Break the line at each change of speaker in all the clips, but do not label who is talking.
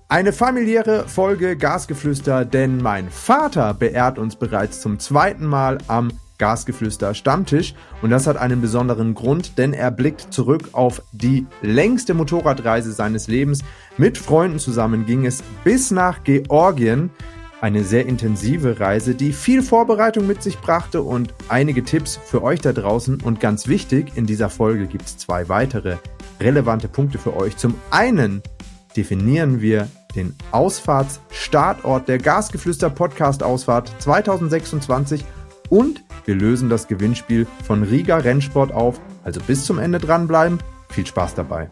Eine familiäre Folge Gasgeflüster, denn mein Vater beehrt uns bereits zum 2. Mal am Gasgeflüster Stammtisch und das hat einen besonderen Grund, denn er blickt zurück auf die längste Motorradreise seines Lebens. Mit Freunden zusammen ging es bis nach Georgien. Eine sehr intensive Reise, die viel Vorbereitung mit sich brachte und einige Tipps für euch da draußen. Und ganz wichtig, in dieser Folge gibt es 2 weitere relevante Punkte für euch. Zum einen definieren wir den Ausfahrtsstartort der Gasgeflüster Podcast Ausfahrt 2026 und wir lösen das Gewinnspiel von Riga Rennsport auf. Also bis zum Ende dranbleiben. Viel Spaß dabei.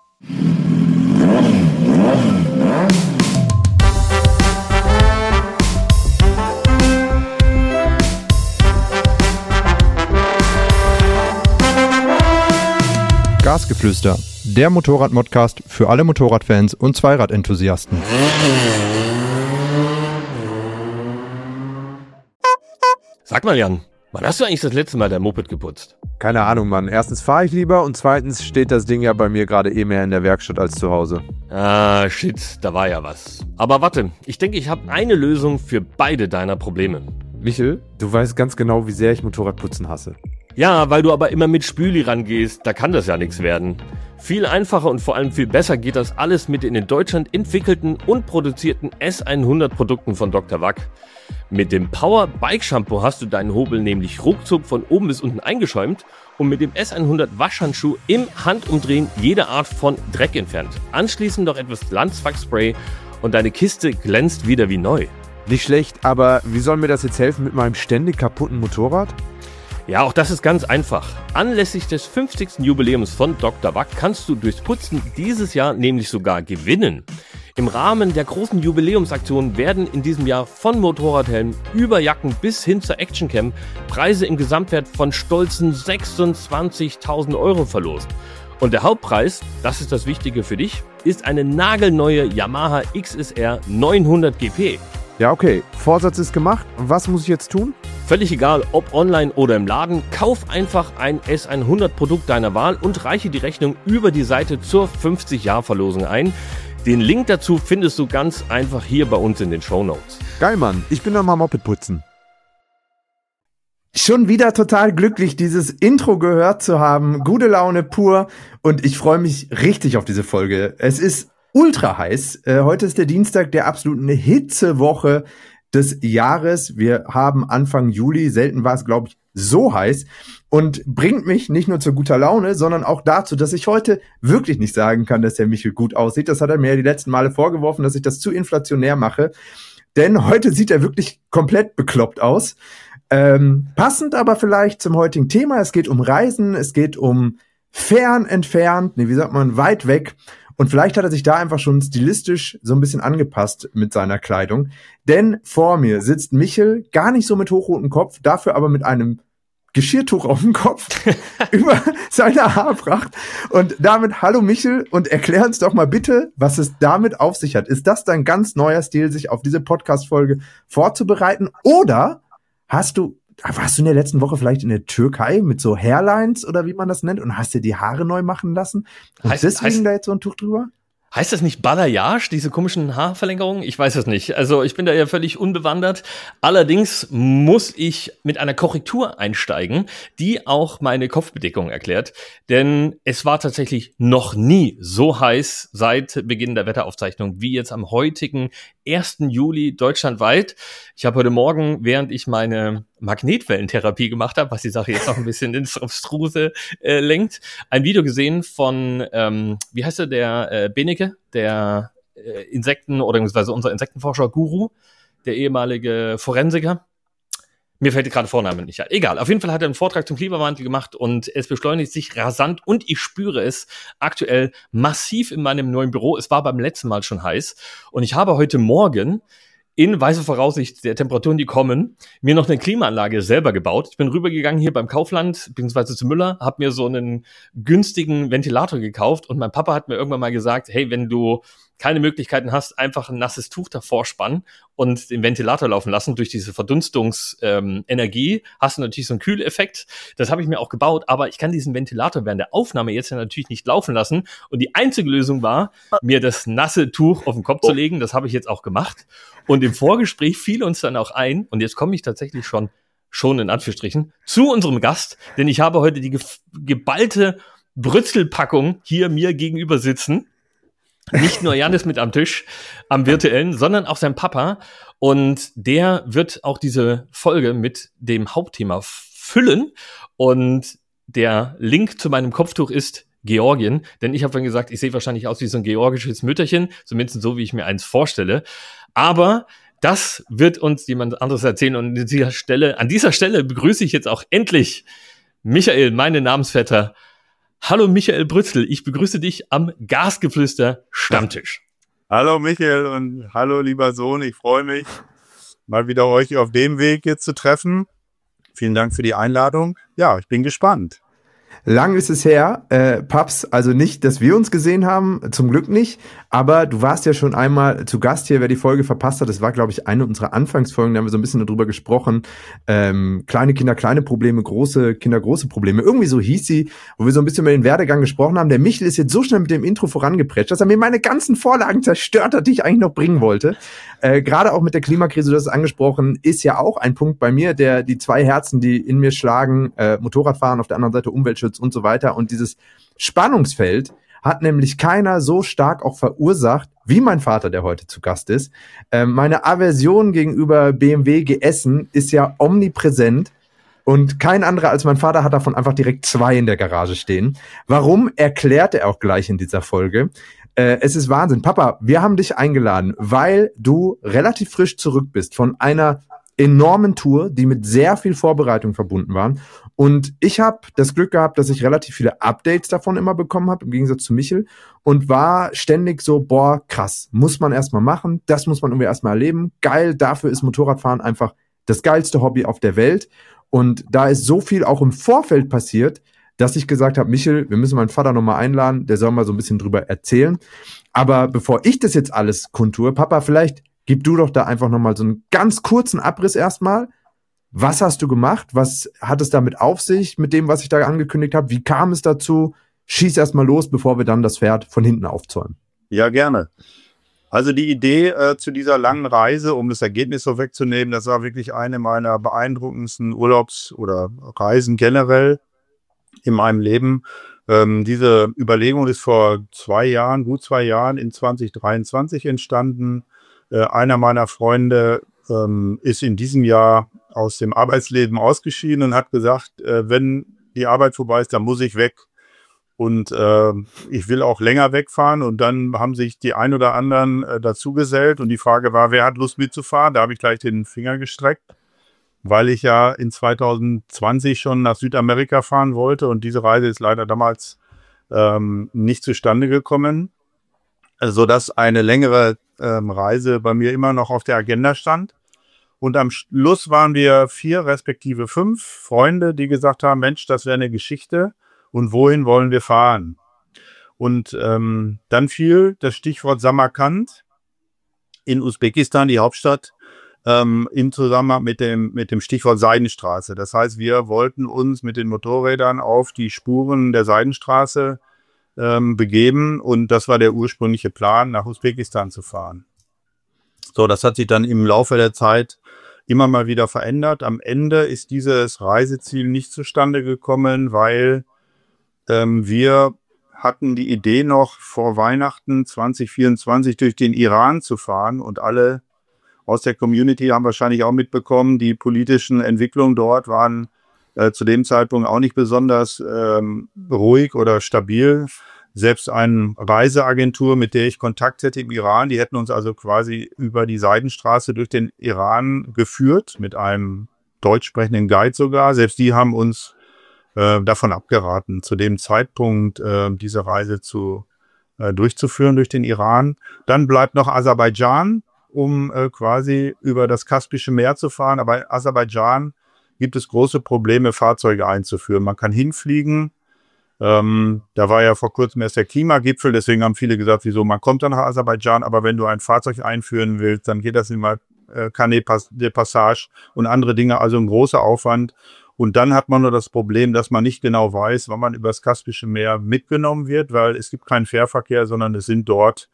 Gasgeflüster, der Motorrad-Modcast für alle Motorradfans und Zweiradenthusiasten.
Sag mal, Jan, wann hast du eigentlich das letzte Mal dein Moped geputzt?
Keine Ahnung, Mann. Erstens fahre ich lieber und zweitens steht das Ding ja bei mir gerade mehr in der Werkstatt als zu Hause.
Ah, shit, da war ja was. Aber warte, ich denke, ich habe eine Lösung für beide deiner Probleme.
Michel, du weißt ganz genau, wie sehr ich Motorradputzen hasse.
Ja, weil du aber immer mit Spüli rangehst, da kann das ja nichts werden. Viel einfacher und vor allem viel besser geht das alles mit den in Deutschland entwickelten und produzierten S100 Produkten von Dr. Wack. Mit dem Power Bike Shampoo hast du deinen Hobel nämlich ruckzuck von oben bis unten eingeschäumt und mit dem S100 Waschhandschuh im Handumdrehen jede Art von Dreck entfernt. Anschließend noch etwas Glanzwachsspray und deine Kiste glänzt wieder wie neu.
Nicht schlecht, aber wie soll mir das jetzt helfen mit meinem ständig kaputten Motorrad?
Ja, auch das ist ganz einfach. Anlässlich des 50. Jubiläums von Dr. Wack kannst du durchs Putzen dieses Jahr nämlich sogar gewinnen. Im Rahmen der großen Jubiläumsaktion werden in diesem Jahr von Motorradhelmen über Jacken bis hin zur Actioncam Preise im Gesamtwert von stolzen 26.000 Euro verlost. Und der Hauptpreis, das ist das Wichtige für dich, ist eine nagelneue Yamaha XSR 900 GP.
Ja, okay. Vorsatz ist gemacht. Was muss ich jetzt tun?
Völlig egal, ob online oder im Laden, kauf einfach ein S100-Produkt deiner Wahl und reiche die Rechnung über die Seite zur 50-Jahr-Verlosung ein. Den Link dazu findest du ganz einfach hier bei uns in den Shownotes.
Geil, Mann. Ich bin noch mal Moped putzen. Schon wieder total glücklich, dieses Intro gehört zu haben. Gute Laune pur und ich freue mich richtig auf diese Folge. Es ist ultra heiß. Heute ist der Dienstag der absoluten Hitzewoche des Jahres. Wir haben Anfang Juli, selten war es, glaube ich, so heiß und bringt mich nicht nur zu guter Laune, sondern auch dazu, dass ich heute wirklich nicht sagen kann, dass der Michel gut aussieht. Das hat er mir ja die letzten Male vorgeworfen, dass ich das zu inflationär mache. Denn heute sieht er wirklich komplett bekloppt aus. Passend aber vielleicht zum heutigen Thema. Es geht um Reisen, es geht um weit weg. Und vielleicht hat er sich da einfach schon stilistisch so ein bisschen angepasst mit seiner Kleidung. Denn vor mir sitzt Michel, gar nicht so mit hochrotem Kopf, dafür aber mit einem Geschirrtuch auf dem Kopf über seine Haarpracht. Und damit hallo Michel und erklär uns doch mal bitte, was es damit auf sich hat. Ist das dein ganz neuer Stil, sich auf diese Podcast-Folge vorzubereiten? Oder warst du in der letzten Woche vielleicht in der Türkei mit so Hairlines oder wie man das nennt und hast dir die Haare neu machen lassen? Und deswegen da jetzt so ein Tuch drüber?
Heißt das nicht Balayage, diese komischen Haarverlängerungen? Ich weiß es nicht. Also ich bin da ja völlig unbewandert. Allerdings muss ich mit einer Korrektur einsteigen, die auch meine Kopfbedeckung erklärt. Denn es war tatsächlich noch nie so heiß seit Beginn der Wetteraufzeichnung wie jetzt am heutigen 1. Juli deutschlandweit. Ich habe heute Morgen, während ich meine Magnetwellentherapie gemacht habe, was die Sache jetzt noch ein bisschen ins Abstruse lenkt, ein Video gesehen von, wie heißt der Benecke, der Insekten- oder beziehungsweise unser Insektenforscher-Guru, der ehemalige Forensiker. Mir fällt gerade der Vorname nicht ein. Egal, auf jeden Fall hat er einen Vortrag zum Klimawandel gemacht und es beschleunigt sich rasant und ich spüre es aktuell massiv in meinem neuen Büro. Es war beim letzten Mal schon heiß und ich habe heute Morgen in weiser Voraussicht der Temperaturen, die kommen, mir noch eine Klimaanlage selber gebaut. Ich bin rübergegangen hier beim Kaufland, beziehungsweise zu Müller, habe mir so einen günstigen Ventilator gekauft und mein Papa hat mir irgendwann mal gesagt, hey, wenn du keine Möglichkeiten hast, einfach ein nasses Tuch davor spannen und den Ventilator laufen lassen. Durch diese Verdunstungsenergie hast du natürlich so einen Kühleffekt. Das habe ich mir auch gebaut, aber ich kann diesen Ventilator während der Aufnahme jetzt ja natürlich nicht laufen lassen. Und die einzige Lösung war, mir das nasse Tuch auf den Kopf zu legen. Das habe ich jetzt auch gemacht. Und im Vorgespräch fiel uns dann auch ein, und jetzt komme ich tatsächlich schon in Anführungsstrichen, zu unserem Gast, denn ich habe heute die geballte Brützelpackung hier mir gegenüber sitzen. Nicht nur Janis mit am Tisch, am virtuellen, sondern auch sein Papa. Und der wird auch diese Folge mit dem Hauptthema füllen. Und der Link zu meinem Kopftuch ist Georgien. Denn ich habe vorhin gesagt, ich sehe wahrscheinlich aus wie so ein georgisches Mütterchen, zumindest so, wie ich mir eins vorstelle. Aber das wird uns jemand anderes erzählen. Und an dieser Stelle begrüße ich jetzt auch endlich Michael, meinen Namensvetter. Hallo Michael Brützel, ich begrüße dich am Gasgeflüster Stammtisch.
Hallo Michael und hallo lieber Sohn, ich freue mich, mal wieder euch auf dem Weg jetzt zu treffen. Vielen Dank für die Einladung. Ja, ich bin gespannt.
Lang ist es her, Paps, also nicht, dass wir uns gesehen haben, zum Glück nicht, aber du warst ja schon einmal zu Gast hier, wer die Folge verpasst hat, das war, glaube ich, eine unserer Anfangsfolgen, da haben wir so ein bisschen darüber gesprochen, kleine Kinder, kleine Probleme, große Kinder, große Probleme, irgendwie so hieß sie, wo wir so ein bisschen über den Werdegang gesprochen haben. Der Michel ist jetzt so schnell mit dem Intro vorangeprescht, dass er mir meine ganzen Vorlagen zerstört hat, die ich eigentlich noch bringen wollte. Gerade auch mit der Klimakrise, du hast es angesprochen, ist ja auch ein Punkt bei mir, der die zwei Herzen, die in mir schlagen, Motorradfahren, auf der anderen Seite Umweltschutz und so weiter. Und dieses Spannungsfeld hat nämlich keiner so stark auch verursacht, wie mein Vater, der heute zu Gast ist. Meine Aversion gegenüber BMW GSen ist ja omnipräsent. Und kein anderer als mein Vater hat davon einfach direkt 2 in der Garage stehen. Warum, erklärt er auch gleich in dieser Folge. Es ist Wahnsinn. Papa, wir haben dich eingeladen, weil du relativ frisch zurück bist von einer enormen Tour, die mit sehr viel Vorbereitung verbunden waren. Und ich habe das Glück gehabt, dass ich relativ viele Updates davon immer bekommen habe, im Gegensatz zu Michel, und war ständig so, boah, krass, muss man erstmal machen, das muss man irgendwie erstmal erleben. Geil, dafür ist Motorradfahren einfach das geilste Hobby auf der Welt. Und da ist so viel auch im Vorfeld passiert, dass ich gesagt habe, Michel, wir müssen meinen Vater nochmal einladen, der soll mal so ein bisschen drüber erzählen. Aber bevor ich das jetzt alles kundtue, Papa, vielleicht gib du doch da einfach nochmal so einen ganz kurzen Abriss erstmal. Was hast du gemacht? Was hat es damit auf sich, mit dem, was ich da angekündigt habe? Wie kam es dazu? Schieß erstmal los, bevor wir dann das Pferd von hinten aufzäumen.
Ja, gerne. Also die Idee zu dieser langen Reise, um das Ergebnis so wegzunehmen, das war wirklich eine meiner beeindruckendsten Urlaubs- oder Reisen generell in meinem Leben. Diese Überlegung ist vor gut 2 Jahren in 2023 entstanden. Einer meiner Freunde ist in diesem Jahr aus dem Arbeitsleben ausgeschieden und hat gesagt, wenn die Arbeit vorbei ist, dann muss ich weg. Und ich will auch länger wegfahren. Und dann haben sich die ein oder anderen dazugesellt. Und die Frage war, wer hat Lust mitzufahren? Da habe ich gleich den Finger gestreckt, weil ich ja in 2020 schon nach Südamerika fahren wollte. Und diese Reise ist leider damals nicht zustande gekommen, sodass eine längere Reise bei mir immer noch auf der Agenda stand. Und am Schluss waren wir 4 respektive 5 Freunde, die gesagt haben, Mensch, das wäre eine Geschichte. Und wohin wollen wir fahren? Und dann fiel das Stichwort Samarkand in Usbekistan, die Hauptstadt, im Zusammenhang mit dem Stichwort Seidenstraße. Das heißt, wir wollten uns mit den Motorrädern auf die Spuren der Seidenstraße begeben. Und das war der ursprüngliche Plan, nach Usbekistan zu fahren. So, das hat sich dann im Laufe der Zeit immer mal wieder verändert. Am Ende ist dieses Reiseziel nicht zustande gekommen, weil wir hatten die Idee noch vor Weihnachten 2024 durch den Iran zu fahren und alle aus der Community haben wahrscheinlich auch mitbekommen, die politischen Entwicklungen dort waren zu dem Zeitpunkt auch nicht besonders ruhig oder stabil. Selbst eine Reiseagentur, mit der ich Kontakt hätte im Iran, die hätten uns also quasi über die Seidenstraße durch den Iran geführt, mit einem deutsch sprechenden Guide sogar. Selbst die haben uns davon abgeraten, zu dem Zeitpunkt diese Reise durchzuführen durch den Iran. Dann bleibt noch Aserbaidschan, um quasi über das Kaspische Meer zu fahren. Aber in Aserbaidschan gibt es große Probleme, Fahrzeuge einzuführen. Man kann hinfliegen, Da war ja vor kurzem erst der Klimagipfel, deswegen haben viele gesagt, wieso, man kommt dann nach Aserbaidschan, aber wenn du ein Fahrzeug einführen willst, dann geht das immer Canet de Passage und andere Dinge, also ein großer Aufwand. Und dann hat man nur das Problem, dass man nicht genau weiß, wann man übers Kaspische Meer mitgenommen wird, weil es gibt keinen Fährverkehr, sondern es sind dort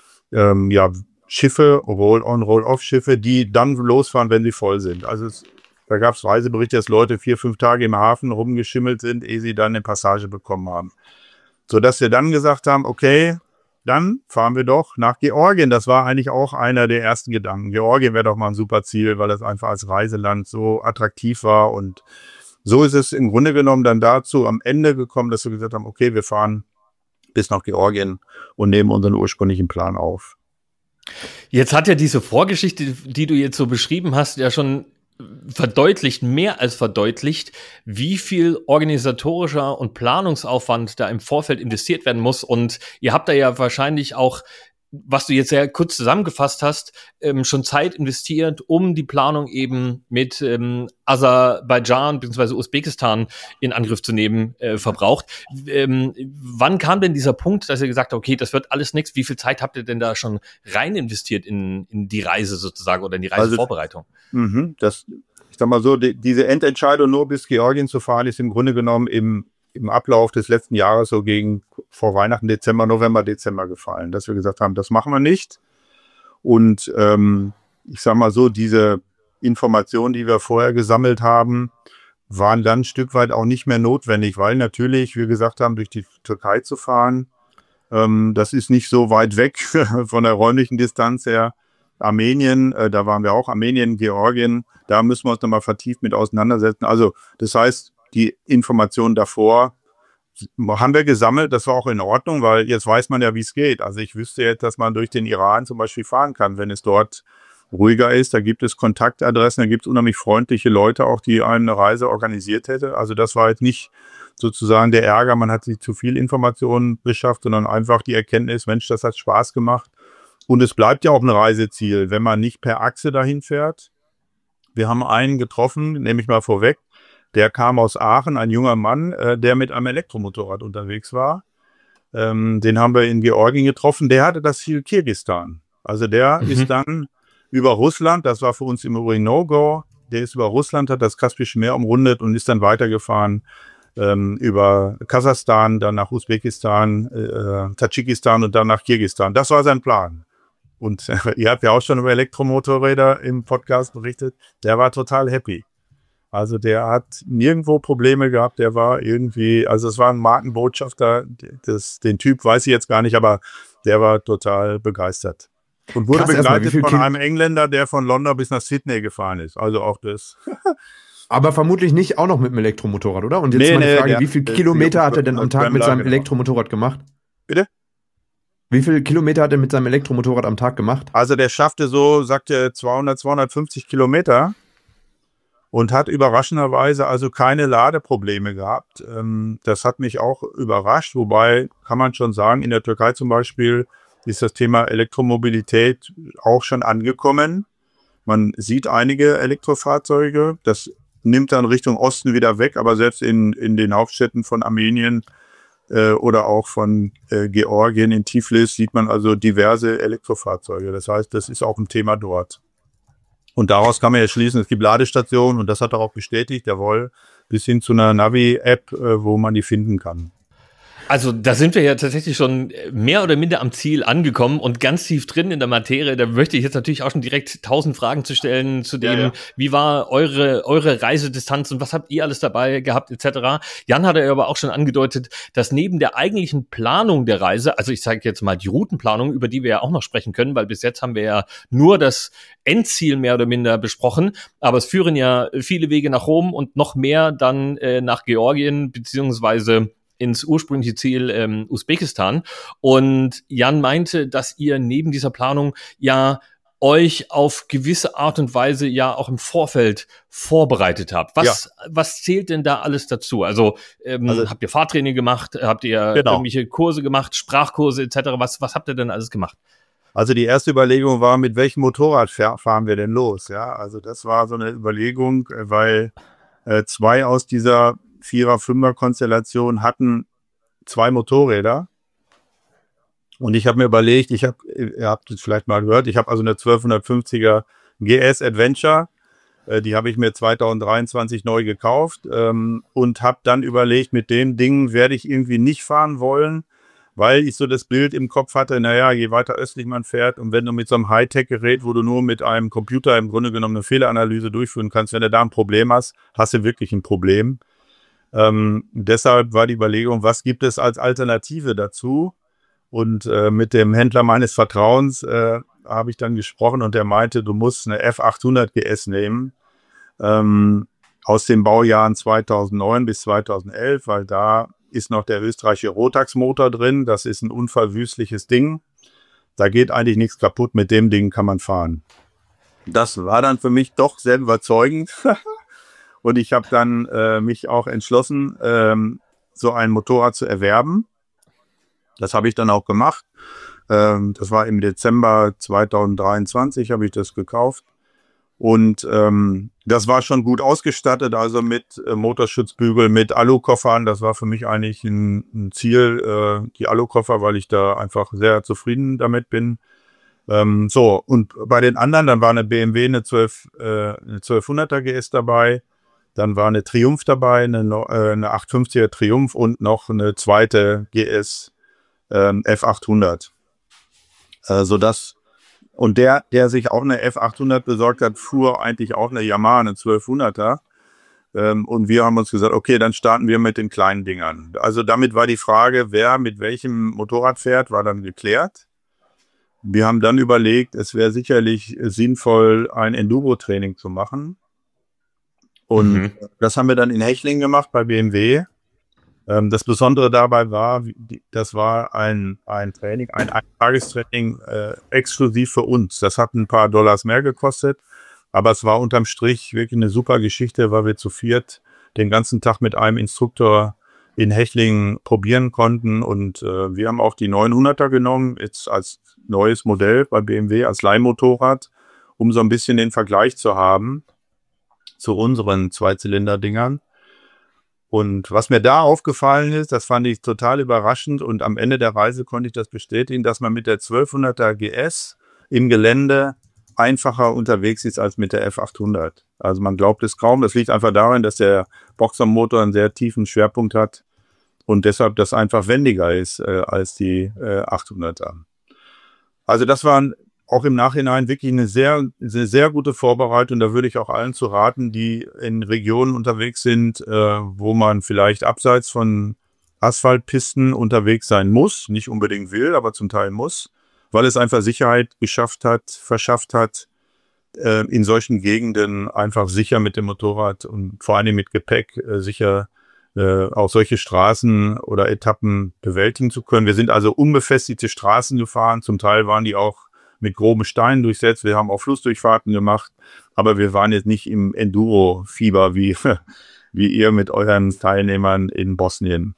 Schiffe, Roll-on, Roll-off-Schiffe, die dann losfahren, wenn sie voll sind. Also da gab es Reiseberichte, dass Leute 4-5 Tage im Hafen rumgeschimmelt sind, ehe sie dann eine Passage bekommen haben. Sodass wir dann gesagt haben, okay, dann fahren wir doch nach Georgien. Das war eigentlich auch einer der ersten Gedanken. Georgien wäre doch mal ein super Ziel, weil das einfach als Reiseland so attraktiv war. Und so ist es im Grunde genommen dann dazu am Ende gekommen, dass wir gesagt haben, okay, wir fahren bis nach Georgien und nehmen unseren ursprünglichen Plan auf.
Jetzt hat ja diese Vorgeschichte, die du jetzt so beschrieben hast, ja schon mehr als verdeutlicht, wie viel organisatorischer und Planungsaufwand da im Vorfeld investiert werden muss. Und ihr habt da ja wahrscheinlich auch, was du jetzt sehr kurz zusammengefasst hast, schon Zeit investiert, um die Planung eben mit Aserbaidschan bzw. Usbekistan in Angriff zu nehmen, verbraucht. Wann kam denn dieser Punkt, dass ihr gesagt habt, okay, das wird alles nichts? Wie viel Zeit habt ihr denn da schon rein investiert in die Reise sozusagen oder in die Reisevorbereitung?
Ich sag mal so, diese Endentscheidung nur bis Georgien zu fahren, ist im Grunde genommen im Ablauf des letzten Jahres so vor Weihnachten, November, Dezember gefallen, dass wir gesagt haben, das machen wir nicht. Und ich sag mal so, diese Informationen, die wir vorher gesammelt haben, waren dann ein Stück weit auch nicht mehr notwendig, weil natürlich wir gesagt haben, durch die Türkei zu fahren, das ist nicht so weit weg von der räumlichen Distanz her. Armenien, da waren wir auch, Armenien, Georgien, da müssen wir uns nochmal vertieft mit auseinandersetzen. Also das heißt, die Informationen davor haben wir gesammelt, das war auch in Ordnung, weil jetzt weiß man ja, wie es geht. Also ich wüsste jetzt, dass man durch den Iran zum Beispiel fahren kann, wenn es dort ruhiger ist. Da gibt es Kontaktadressen, da gibt es unheimlich freundliche Leute auch, die eine Reise organisiert hätte. Also das war jetzt nicht sozusagen der Ärger, man hat sich zu viel Informationen beschafft, sondern einfach die Erkenntnis, Mensch, das hat Spaß gemacht. Und es bleibt ja auch ein Reiseziel, wenn man nicht per Achse dahin fährt. Wir haben einen getroffen, nehme ich mal vorweg, der kam aus Aachen, ein junger Mann, der mit einem Elektromotorrad unterwegs war. Den haben wir in Georgien getroffen. Der hatte das Ziel Kirgisistan. Also der ist dann über Russland, das war für uns im Übrigen No-Go, der ist über Russland, hat das Kaspische Meer umrundet und ist dann weitergefahren über Kasachstan, dann nach Usbekistan, Tadschikistan und dann nach Kirgisistan. Das war sein Plan. Und ihr habt ja auch schon über Elektromotorräder im Podcast berichtet. Der war total happy. Also der hat nirgendwo Probleme gehabt. Der war irgendwie, also es war ein Markenbotschafter. Den Typ weiß ich jetzt gar nicht, aber der war total begeistert. Und wurde begleitet von einem Engländer, der von London bis nach Sydney gefahren ist. Also auch das.
Aber vermutlich nicht auch noch mit dem Elektromotorrad, oder? Und jetzt meine Frage, wie viele Kilometer hat er denn am Tag mit seinem Elektromotorrad gemacht?
Bitte?
Wie viele Kilometer hat er mit seinem Elektromotorrad am Tag gemacht?
Also der schaffte so, sagt er, 250 Kilometer und hat überraschenderweise also keine Ladeprobleme gehabt. Das hat mich auch überrascht, wobei kann man schon sagen, in der Türkei zum Beispiel ist das Thema Elektromobilität auch schon angekommen. Man sieht einige Elektrofahrzeuge, das nimmt dann Richtung Osten wieder weg, aber selbst in den Hauptstädten von Armenien oder auch von Georgien in Tiflis sieht man also diverse Elektrofahrzeuge. Das heißt, das ist auch ein Thema dort. Und daraus kann man ja schließen, es gibt Ladestationen und das hat er auch bestätigt, jawohl, bis hin zu einer Navi-App, wo man die finden kann.
Also da sind wir ja tatsächlich schon mehr oder minder am Ziel angekommen und ganz tief drin in der Materie. Da möchte ich jetzt natürlich auch schon direkt 1000 Fragen zu stellen zu dem, wie war eure Reisedistanz und was habt ihr alles dabei gehabt etc. Jan hat ja aber auch schon angedeutet, dass neben der eigentlichen Planung der Reise, also ich sage jetzt mal die Routenplanung, über die wir ja auch noch sprechen können, weil bis jetzt haben wir ja nur das Endziel mehr oder minder besprochen, aber es führen ja viele Wege nach Rom und noch mehr dann nach Georgien beziehungsweise ins ursprüngliche Ziel Usbekistan. Und Jan meinte, dass ihr neben dieser Planung ja euch auf gewisse Art und Weise ja auch im Vorfeld vorbereitet habt. Was zählt denn da alles dazu? Also habt ihr Fahrtraining gemacht? Habt ihr irgendwelche Kurse gemacht, Sprachkurse etc.? Was habt ihr denn alles gemacht?
Also die erste Überlegung war, mit welchem Motorrad fahren wir denn los? Ja, also das war so eine Überlegung, weil zwei aus dieser Vierer-Fünfer-Konstellation hatten 2 Motorräder. Und ich habe mir überlegt, ihr habt es vielleicht mal gehört, ich habe also eine 1250er GS Adventure, die habe ich mir 2023 neu gekauft und habe dann überlegt, mit dem Ding werde ich irgendwie nicht fahren wollen, weil ich so das Bild im Kopf hatte, naja, je weiter östlich man fährt und wenn du mit so einem Hightech-Gerät, wo du nur mit einem Computer im Grunde genommen eine Fehleranalyse durchführen kannst, wenn du da ein Problem hast, hast du wirklich ein Problem. Deshalb war die Überlegung, was gibt es als Alternative dazu? Und mit dem Händler meines Vertrauens habe ich dann gesprochen und der meinte, du musst eine F800 GS nehmen aus den Baujahren 2009 bis 2011, weil da ist noch der österreichische Rotax-Motor drin. Das ist ein unverwüstliches Ding. Da geht eigentlich nichts kaputt. Mit dem Ding kann man fahren. Das war dann für mich doch sehr überzeugend. Und ich habe dann mich auch entschlossen, so ein Motorrad zu erwerben. Das habe ich dann auch gemacht. Das war im Dezember 2023, habe ich das gekauft. Und das war schon gut ausgestattet, also mit Motorschutzbügel, mit Alukoffern. Das war für mich eigentlich ein Ziel, die Alukoffer, weil ich da einfach sehr zufrieden damit bin. So, und bei den anderen, dann war eine BMW, eine 1200er GS dabei. Dann war eine Triumph dabei, eine 850er Triumph und noch eine zweite GS F800. Sodass, und der sich auch eine F800 besorgt hat, fuhr eigentlich auch eine Yamaha, eine 1200er. Und wir haben uns gesagt, okay, dann starten wir mit den kleinen Dingern. Also damit war die Frage, wer mit welchem Motorrad fährt, war dann geklärt. Wir haben dann überlegt, es wäre sicherlich sinnvoll, ein Enduro-Training zu machen. Und das haben wir dann in Hechlingen gemacht bei BMW. Das Besondere dabei war, das war ein Training, ein Tagestraining exklusiv für uns. Das hat ein paar Dollars mehr gekostet, aber es war unterm Strich wirklich eine super Geschichte, weil wir zu viert den ganzen Tag mit einem Instruktor in Hechlingen probieren konnten. Und wir haben auch die 900er genommen, jetzt als neues Modell bei BMW, als Leihmotorrad, um so ein bisschen den Vergleich zu haben zu unseren Zweizylinder-Dingern. Und was mir da aufgefallen ist, das fand ich total überraschend und am Ende der Reise konnte ich das bestätigen, dass man mit der 1200er GS im Gelände einfacher unterwegs ist als mit der F800. Also man glaubt es kaum. Das liegt einfach daran, dass der Boxermotor einen sehr tiefen Schwerpunkt hat und deshalb das einfach wendiger ist als die 800er. Also das waren auch im Nachhinein wirklich eine sehr gute Vorbereitung. Da würde ich auch allen zu raten, die in Regionen unterwegs sind, wo man vielleicht abseits von Asphaltpisten unterwegs sein muss, nicht unbedingt will, aber zum Teil muss, weil es einfach Sicherheit verschafft hat, in solchen Gegenden einfach sicher mit dem Motorrad und vor allem mit Gepäck sicher auch solche Straßen oder Etappen bewältigen zu können. Wir sind also unbefestigte Straßen gefahren, zum Teil waren die auch mit groben Steinen durchsetzt. Wir haben auch Flussdurchfahrten gemacht, aber wir waren jetzt nicht im Enduro-Fieber wie ihr mit euren Teilnehmern in Bosnien.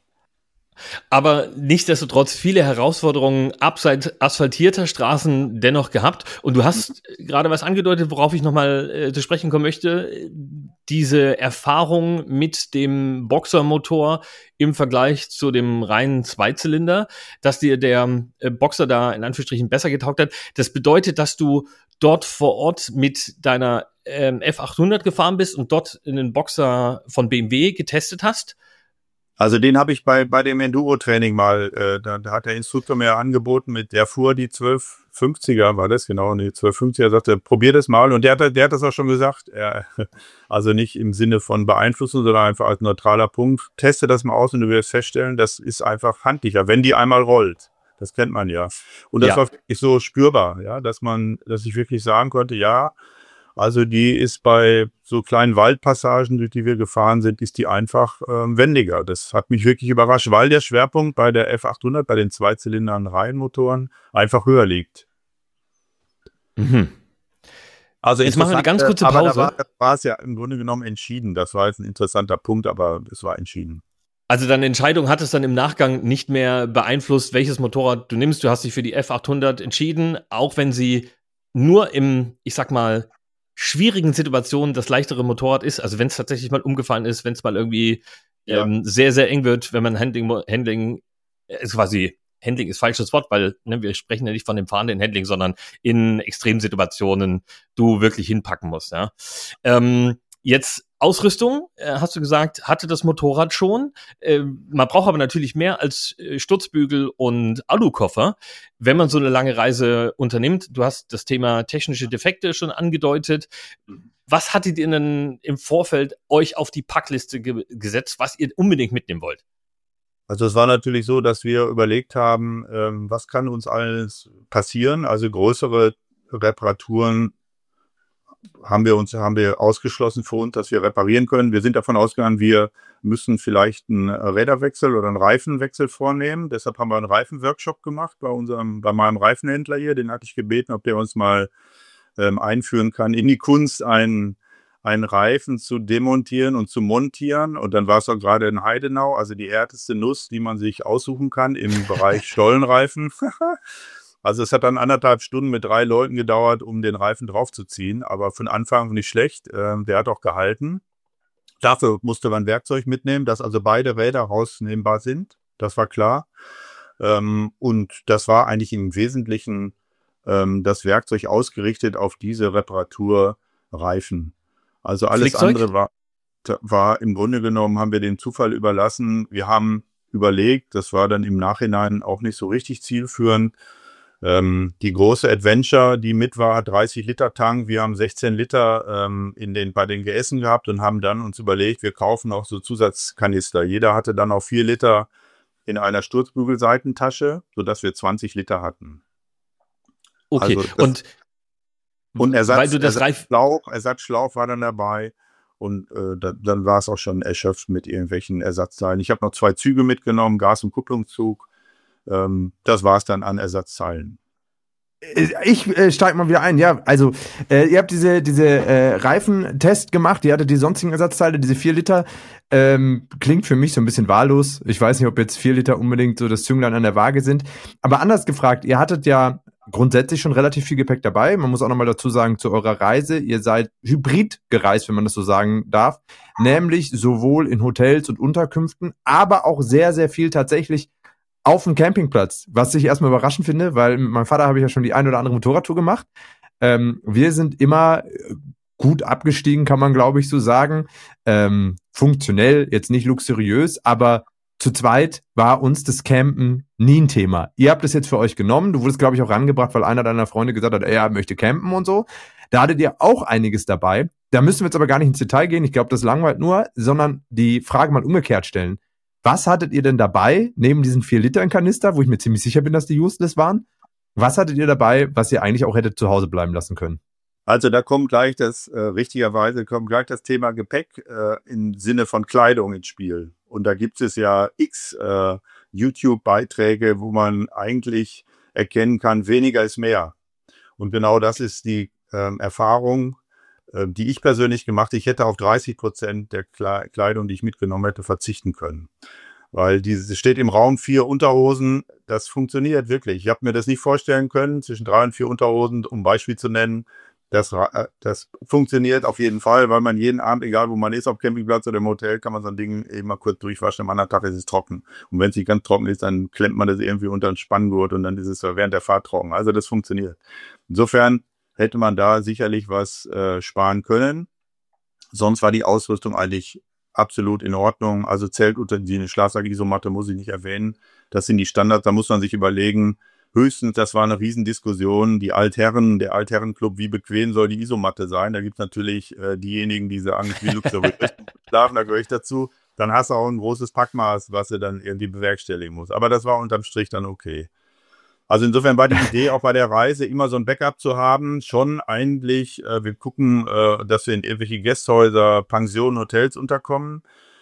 Aber nichtsdestotrotz viele Herausforderungen abseits asphaltierter Straßen dennoch gehabt. Und du hast gerade was angedeutet, worauf ich nochmal zu sprechen kommen möchte. Diese Erfahrung mit dem Boxermotor im Vergleich zu dem reinen Zweizylinder, dass dir der Boxer da in Anführungsstrichen besser getaugt hat. Das bedeutet, dass du dort vor Ort mit deiner F800 gefahren bist und dort einen Boxer von BMW getestet hast?
Also den habe ich bei dem Enduro-Training mal, da hat der Instruktor mir angeboten, der fuhr die 1250er, war das genau, die 1250er, sagte, probier das mal. Und der hat das auch schon gesagt, also nicht im Sinne von beeinflussen, sondern einfach als neutraler Punkt. Teste das mal aus und du wirst feststellen, das ist einfach handlicher, wenn die einmal rollt. Das kennt man ja. Und das war wirklich so spürbar, ja, dass ich wirklich sagen konnte, ja, also die ist bei so kleinen Waldpassagen, durch die wir gefahren sind, ist die einfach wendiger. Das hat mich wirklich überrascht, weil der Schwerpunkt bei der F800, bei den Zweizylindern Reihenmotoren, einfach höher liegt.
Mhm. Also jetzt machen wir eine ganz kurze Pause.
Aber da war es ja im Grunde genommen entschieden. Das war jetzt ein interessanter Punkt, aber es war entschieden.
Also deine Entscheidung hat es dann im Nachgang nicht mehr beeinflusst, welches Motorrad du nimmst. Du hast dich für die F800 entschieden, auch wenn sie nur im, ich sag mal, schwierigen Situationen das leichtere Motorrad ist, also wenn es tatsächlich mal umgefallen ist, wenn es mal irgendwie sehr, sehr eng wird, wenn man Handling ist quasi, Handling ist falsches Wort, weil wir sprechen ja nicht von dem fahrenden Handling, sondern in Extremsituationen du wirklich hinpacken musst. Ja. Jetzt Ausrüstung, hast du gesagt, hatte das Motorrad schon. Man braucht aber natürlich mehr als Sturzbügel und Alukoffer, wenn man so eine lange Reise unternimmt. Du hast das Thema technische Defekte schon angedeutet. Was hattet ihr denn im Vorfeld euch auf die Packliste gesetzt, was ihr unbedingt mitnehmen wollt?
Also es war natürlich so, dass wir überlegt haben, was kann uns alles passieren. Also größere Reparaturen haben wir ausgeschlossen für uns, dass wir reparieren können. Wir sind davon ausgegangen, wir müssen vielleicht einen Räderwechsel oder einen Reifenwechsel vornehmen. Deshalb haben wir einen Reifenworkshop gemacht bei meinem Reifenhändler hier. Den hatte ich gebeten, ob der uns mal einführen kann in die Kunst, einen Reifen zu demontieren und zu montieren. Und dann war es auch gerade in Heidenau, also die härteste Nuss, die man sich aussuchen kann im Bereich Stollenreifen. Also es hat dann 1,5 Stunden mit 3 Leuten gedauert, um den Reifen draufzuziehen. Aber von Anfang nicht schlecht. Der hat auch gehalten. Dafür musste man Werkzeug mitnehmen, dass also beide Räder rausnehmbar sind. Das war klar. Und das war eigentlich im Wesentlichen das Werkzeug ausgerichtet auf diese Reparaturreifen. Also alles
Flickzeug?
andere war im Grunde genommen, haben wir den Zufall überlassen. Wir haben überlegt, das war dann im Nachhinein auch nicht so richtig zielführend. Die große Adventure, die mit war, 30 Liter Tank. Wir haben 16 Liter bei den GSen gehabt und haben dann uns überlegt, wir kaufen auch so Zusatzkanister. Jeder hatte dann auch 4 Liter in einer Sturzbügelseitentasche, sodass wir 20 Liter hatten.
Okay,
also und
Ersatzschlauch
war dann dabei. Und dann war es auch schon erschöpft mit irgendwelchen Ersatzteilen. Ich habe noch 2 Züge mitgenommen, Gas- und Kupplungszug. Das war es dann an Ersatzteilen.
Ich steige mal wieder ein. Ja, also ihr habt diese Reifentest gemacht, ihr hattet die sonstigen Ersatzteile, diese 4 Liter. Klingt für mich so ein bisschen wahllos. Ich weiß nicht, ob jetzt 4 Liter unbedingt so das Zünglein an der Waage sind. Aber anders gefragt, ihr hattet ja grundsätzlich schon relativ viel Gepäck dabei. Man muss auch nochmal dazu sagen, zu eurer Reise, ihr seid hybrid gereist, wenn man das so sagen darf. Nämlich sowohl in Hotels und Unterkünften, aber auch sehr, sehr viel tatsächlich auf dem Campingplatz, was ich erstmal überraschend finde, weil mit meinem Vater habe ich ja schon die ein oder andere Motorradtour gemacht. Wir sind immer gut abgestiegen, kann man glaube ich so sagen. Funktionell, jetzt nicht luxuriös, aber zu zweit war uns das Campen nie ein Thema. Ihr habt es jetzt für euch genommen. Du wurdest, glaube ich, auch rangebracht, weil einer deiner Freunde gesagt hat, er möchte campen und so. Da hattet ihr auch einiges dabei. Da müssen wir jetzt aber gar nicht ins Detail gehen. Ich glaube, das langweilt nur, sondern die Frage mal umgekehrt stellen. Was hattet ihr denn dabei, neben diesen 4 Litern Kanister, wo ich mir ziemlich sicher bin, dass die useless waren? Was hattet ihr dabei, was ihr eigentlich auch hättet zu Hause bleiben lassen können?
Also da kommt gleich richtigerweise kommt gleich das Thema Gepäck im Sinne von Kleidung ins Spiel. Und da gibt es ja x YouTube-Beiträge, wo man eigentlich erkennen kann, weniger ist mehr. Und genau das ist die Erfahrung, die ich persönlich gemacht habe. Ich hätte auf 30% der Kleidung, die ich mitgenommen hätte, verzichten können. Weil es steht im Raum 4 Unterhosen, das funktioniert wirklich. Ich habe mir das nicht vorstellen können, zwischen 3 und 4 Unterhosen, um ein Beispiel zu nennen. Das funktioniert auf jeden Fall, weil man jeden Abend, egal wo man ist, auf Campingplatz oder im Hotel, kann man so ein Ding eben mal kurz durchwaschen. Am anderen Tag ist es trocken. Und wenn es nicht ganz trocken ist, dann klemmt man das irgendwie unter den Spanngurt und dann ist es während der Fahrt trocken. Also das funktioniert. Insofern hätte man da sicherlich was sparen können. Sonst war die Ausrüstung eigentlich absolut in Ordnung. Also Zeltutensilien, Schlafsack, Isomatte muss ich nicht erwähnen. Das sind die Standards. Da muss man sich überlegen, höchstens, das war eine Riesendiskussion, der Altherrenclub, wie bequem soll die Isomatte sein? Da gibt es natürlich diejenigen, die sagen, ich will luxuriös schlafen, da gehöre ich dazu. Dann hast du auch ein großes Packmaß, was du dann irgendwie bewerkstelligen musst. Aber das war unterm Strich dann okay. Also insofern war die Idee auch bei der Reise immer so ein Backup zu haben, schon eigentlich, wir gucken, dass wir in irgendwelche Gästhäuser, Pensionen, Hotels unterkommen.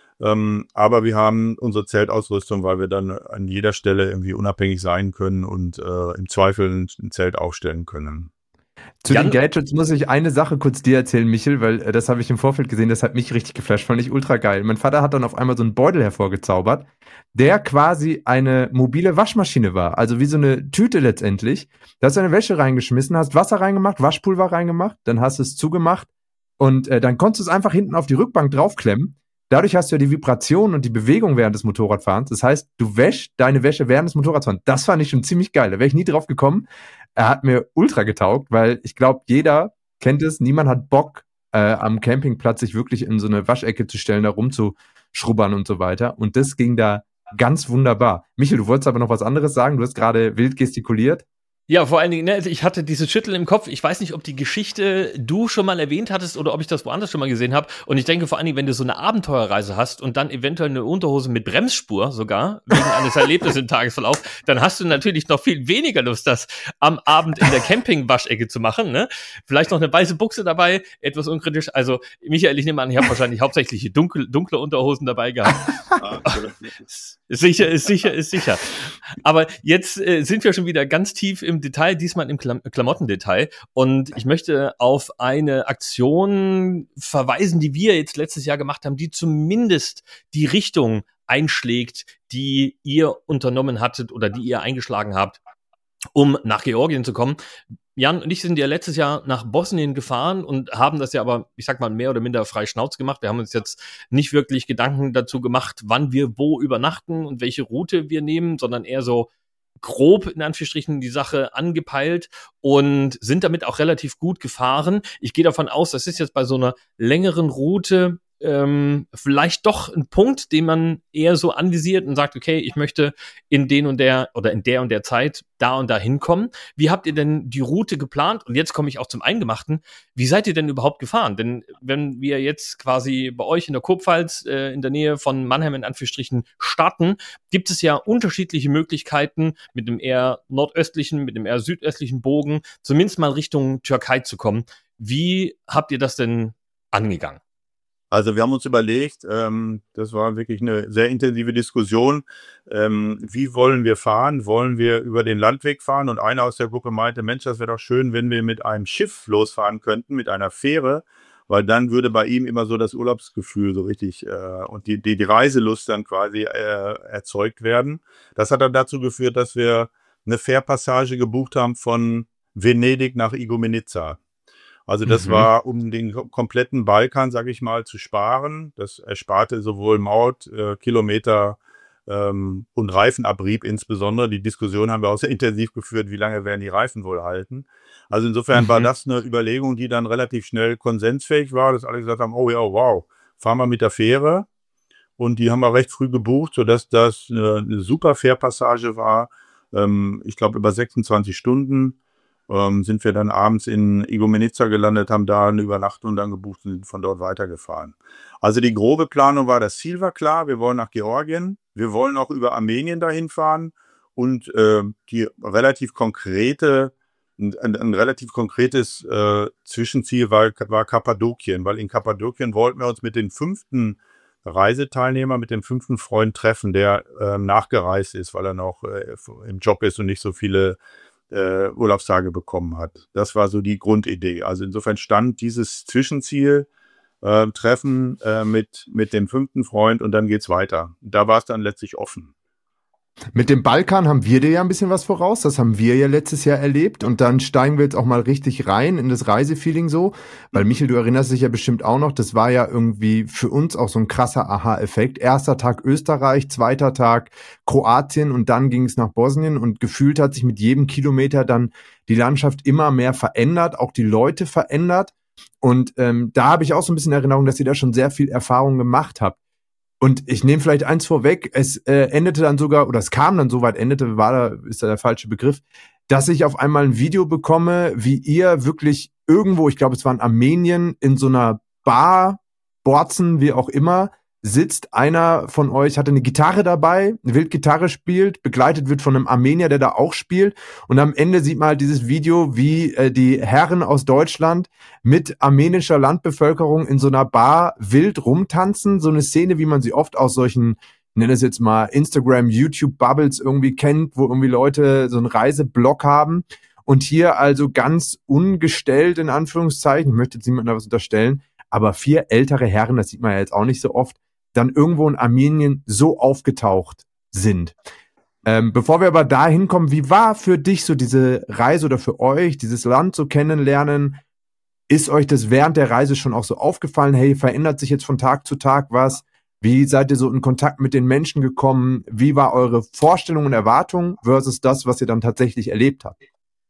Aber wir haben unsere Zeltausrüstung, weil wir dann an jeder Stelle irgendwie unabhängig sein können und im Zweifel ein Zelt aufstellen können.
Zu den Gadgets muss ich eine Sache kurz dir erzählen, Michel, weil das habe ich im Vorfeld gesehen, das hat mich richtig geflasht, fand ich ultra geil. Mein Vater hat dann auf einmal so einen Beutel hervorgezaubert, der quasi eine mobile Waschmaschine war, also wie so eine Tüte letztendlich. Da hast du deine Wäsche reingeschmissen, hast Wasser reingemacht, Waschpulver reingemacht, dann hast du es zugemacht und dann konntest du es einfach hinten auf die Rückbank draufklemmen. dadurch hast du ja die Vibration und die Bewegung während des Motorradfahrens. Das heißt, du wäschst deine Wäsche während des Motorradfahrens. Das fand ich schon ziemlich geil. Da wäre ich nie drauf gekommen. Er hat mir ultra getaugt, weil ich glaube, jeder kennt es. Niemand hat Bock, am Campingplatz sich wirklich in so eine Waschecke zu stellen, da rumzuschrubbern und so weiter. Und das ging da ganz wunderbar. Michael, du wolltest aber noch was anderes sagen. Du hast gerade wild gestikuliert.
Ja, vor allen Dingen, ne, ich hatte dieses Schütteln im Kopf. Ich weiß nicht, ob die Geschichte du schon mal erwähnt hattest oder ob ich das woanders schon mal gesehen habe. Und ich denke vor allen Dingen, wenn du so eine Abenteuerreise hast und dann eventuell eine Unterhose mit Bremsspur sogar, wegen eines Erlebnisses im Tagesverlauf, dann hast du natürlich noch viel weniger Lust, das am Abend in der Camping-Waschecke zu machen. Ne? Vielleicht noch eine weiße Buchse dabei, etwas unkritisch. Also, Michael, ich nehme an, ich habe wahrscheinlich hauptsächlich dunkle Unterhosen dabei gehabt. Ist sicher. Aber jetzt sind wir schon wieder ganz tief im Detail, diesmal im Klamottendetail. Und ich möchte auf eine Aktion verweisen, die wir jetzt letztes Jahr gemacht haben, die zumindest die Richtung einschlägt, die ihr unternommen hattet oder die ihr eingeschlagen habt, um nach Georgien zu kommen. Jan und ich sind ja letztes Jahr nach Bosnien gefahren und haben das ja aber, ich sag mal, mehr oder minder frei Schnauz gemacht. Wir haben uns jetzt nicht wirklich Gedanken dazu gemacht, wann wir wo übernachten und welche Route wir nehmen, sondern eher so grob in Anführungsstrichen die Sache angepeilt und sind damit auch relativ gut gefahren. Ich gehe davon aus, das ist jetzt bei so einer längeren Route vielleicht doch ein Punkt, den man eher so anvisiert und sagt, okay, ich möchte in den und der oder in der und der Zeit da und da hinkommen. Wie habt ihr denn die Route geplant? Und jetzt komme ich auch zum Eingemachten. Wie seid ihr denn überhaupt gefahren? Denn wenn wir jetzt quasi bei euch in der Kurpfalz in der Nähe von Mannheim in Anführungsstrichen starten, gibt es ja unterschiedliche Möglichkeiten, mit einem eher nordöstlichen, mit einem eher südöstlichen Bogen zumindest mal Richtung Türkei zu kommen. Wie habt ihr das denn angegangen?
Also wir haben uns überlegt, das war wirklich eine sehr intensive Diskussion, wie wollen wir fahren? Wollen wir über den Landweg fahren? Und einer aus der Gruppe meinte, Mensch, das wäre doch schön, wenn wir mit einem Schiff losfahren könnten, mit einer Fähre, weil dann würde bei ihm immer so das Urlaubsgefühl so richtig und die Reiselust dann quasi erzeugt werden. Das hat dann dazu geführt, dass wir eine Fährpassage gebucht haben von Venedig nach Igoumenitsa. Also das war, um den kompletten Balkan, sage ich mal, zu sparen. Das ersparte sowohl Maut, Kilometer und Reifenabrieb insbesondere. Die Diskussion haben wir auch sehr intensiv geführt, wie lange werden die Reifen wohl halten. Also insofern war das eine Überlegung, die dann relativ schnell konsensfähig war, dass alle gesagt haben, oh ja, wow, fahren wir mit der Fähre. Und die haben wir recht früh gebucht, sodass das eine super Fährpassage war. Ich glaube, über 26 Stunden. Sind wir dann abends in Igoumenitsa gelandet, haben da eine Übernachtung dann gebucht und sind von dort weitergefahren. Also die grobe Planung war, das Ziel war klar, wir wollen nach Georgien, wir wollen auch über Armenien dahin fahren und die relativ konkrete, ein relativ konkretes Zwischenziel war Kappadokien, weil in Kappadokien wollten wir uns mit den 5. Reiseteilnehmer, mit dem 5. Freund treffen, der nachgereist ist, weil er noch im Job ist und nicht so viele Urlaubstage bekommen hat. Das war so die Grundidee. Also insofern stand dieses Zwischenziel, Treffen mit dem 5. Freund und dann geht's weiter. Da war es dann letztlich offen.
Mit dem Balkan haben wir dir ja ein bisschen was voraus. Das haben wir ja letztes Jahr erlebt. Und dann steigen wir jetzt auch mal richtig rein in das Reisefeeling so. Weil Michael, du erinnerst dich ja bestimmt auch noch, das war ja irgendwie für uns auch so ein krasser Aha-Effekt. 1. Tag Österreich, 2. Tag Kroatien und dann ging es nach Bosnien. Und gefühlt hat sich mit jedem Kilometer dann die Landschaft immer mehr verändert, auch die Leute verändert. Und da habe ich auch so ein bisschen Erinnerung, dass ihr da schon sehr viel Erfahrung gemacht habt. Und ich nehme vielleicht eins vorweg, es endete dann sogar, oder es kam dann so weit, ist da der falsche Begriff, dass ich auf einmal ein Video bekomme, wie ihr wirklich irgendwo, ich glaube es war in Armenien, in so einer Bar, Borzen, wie auch immer, sitzt. Einer von euch hatte eine Gitarre dabei, eine Wildgitarre spielt, begleitet wird von einem Armenier, der da auch spielt. Und am Ende sieht man halt dieses Video, wie die Herren aus Deutschland mit armenischer Landbevölkerung in so einer Bar wild rumtanzen. So eine Szene, wie man sie oft aus solchen, ich nenne es jetzt mal Instagram, YouTube-Bubbles irgendwie kennt, wo irgendwie Leute so einen Reiseblog haben. Und hier also ganz ungestellt, in Anführungszeichen, ich möchte jetzt niemandem was unterstellen, aber 4 ältere Herren, das sieht man ja jetzt auch nicht so oft, dann irgendwo in Armenien so aufgetaucht sind. Bevor wir aber da hinkommen, wie war für dich so diese Reise oder für euch, dieses Land so kennenlernen? Ist euch das während der Reise schon auch so aufgefallen? Hey, verändert sich jetzt von Tag zu Tag was? Wie seid ihr so in Kontakt mit den Menschen gekommen? Wie war eure Vorstellung und Erwartung versus das, was ihr dann tatsächlich erlebt habt?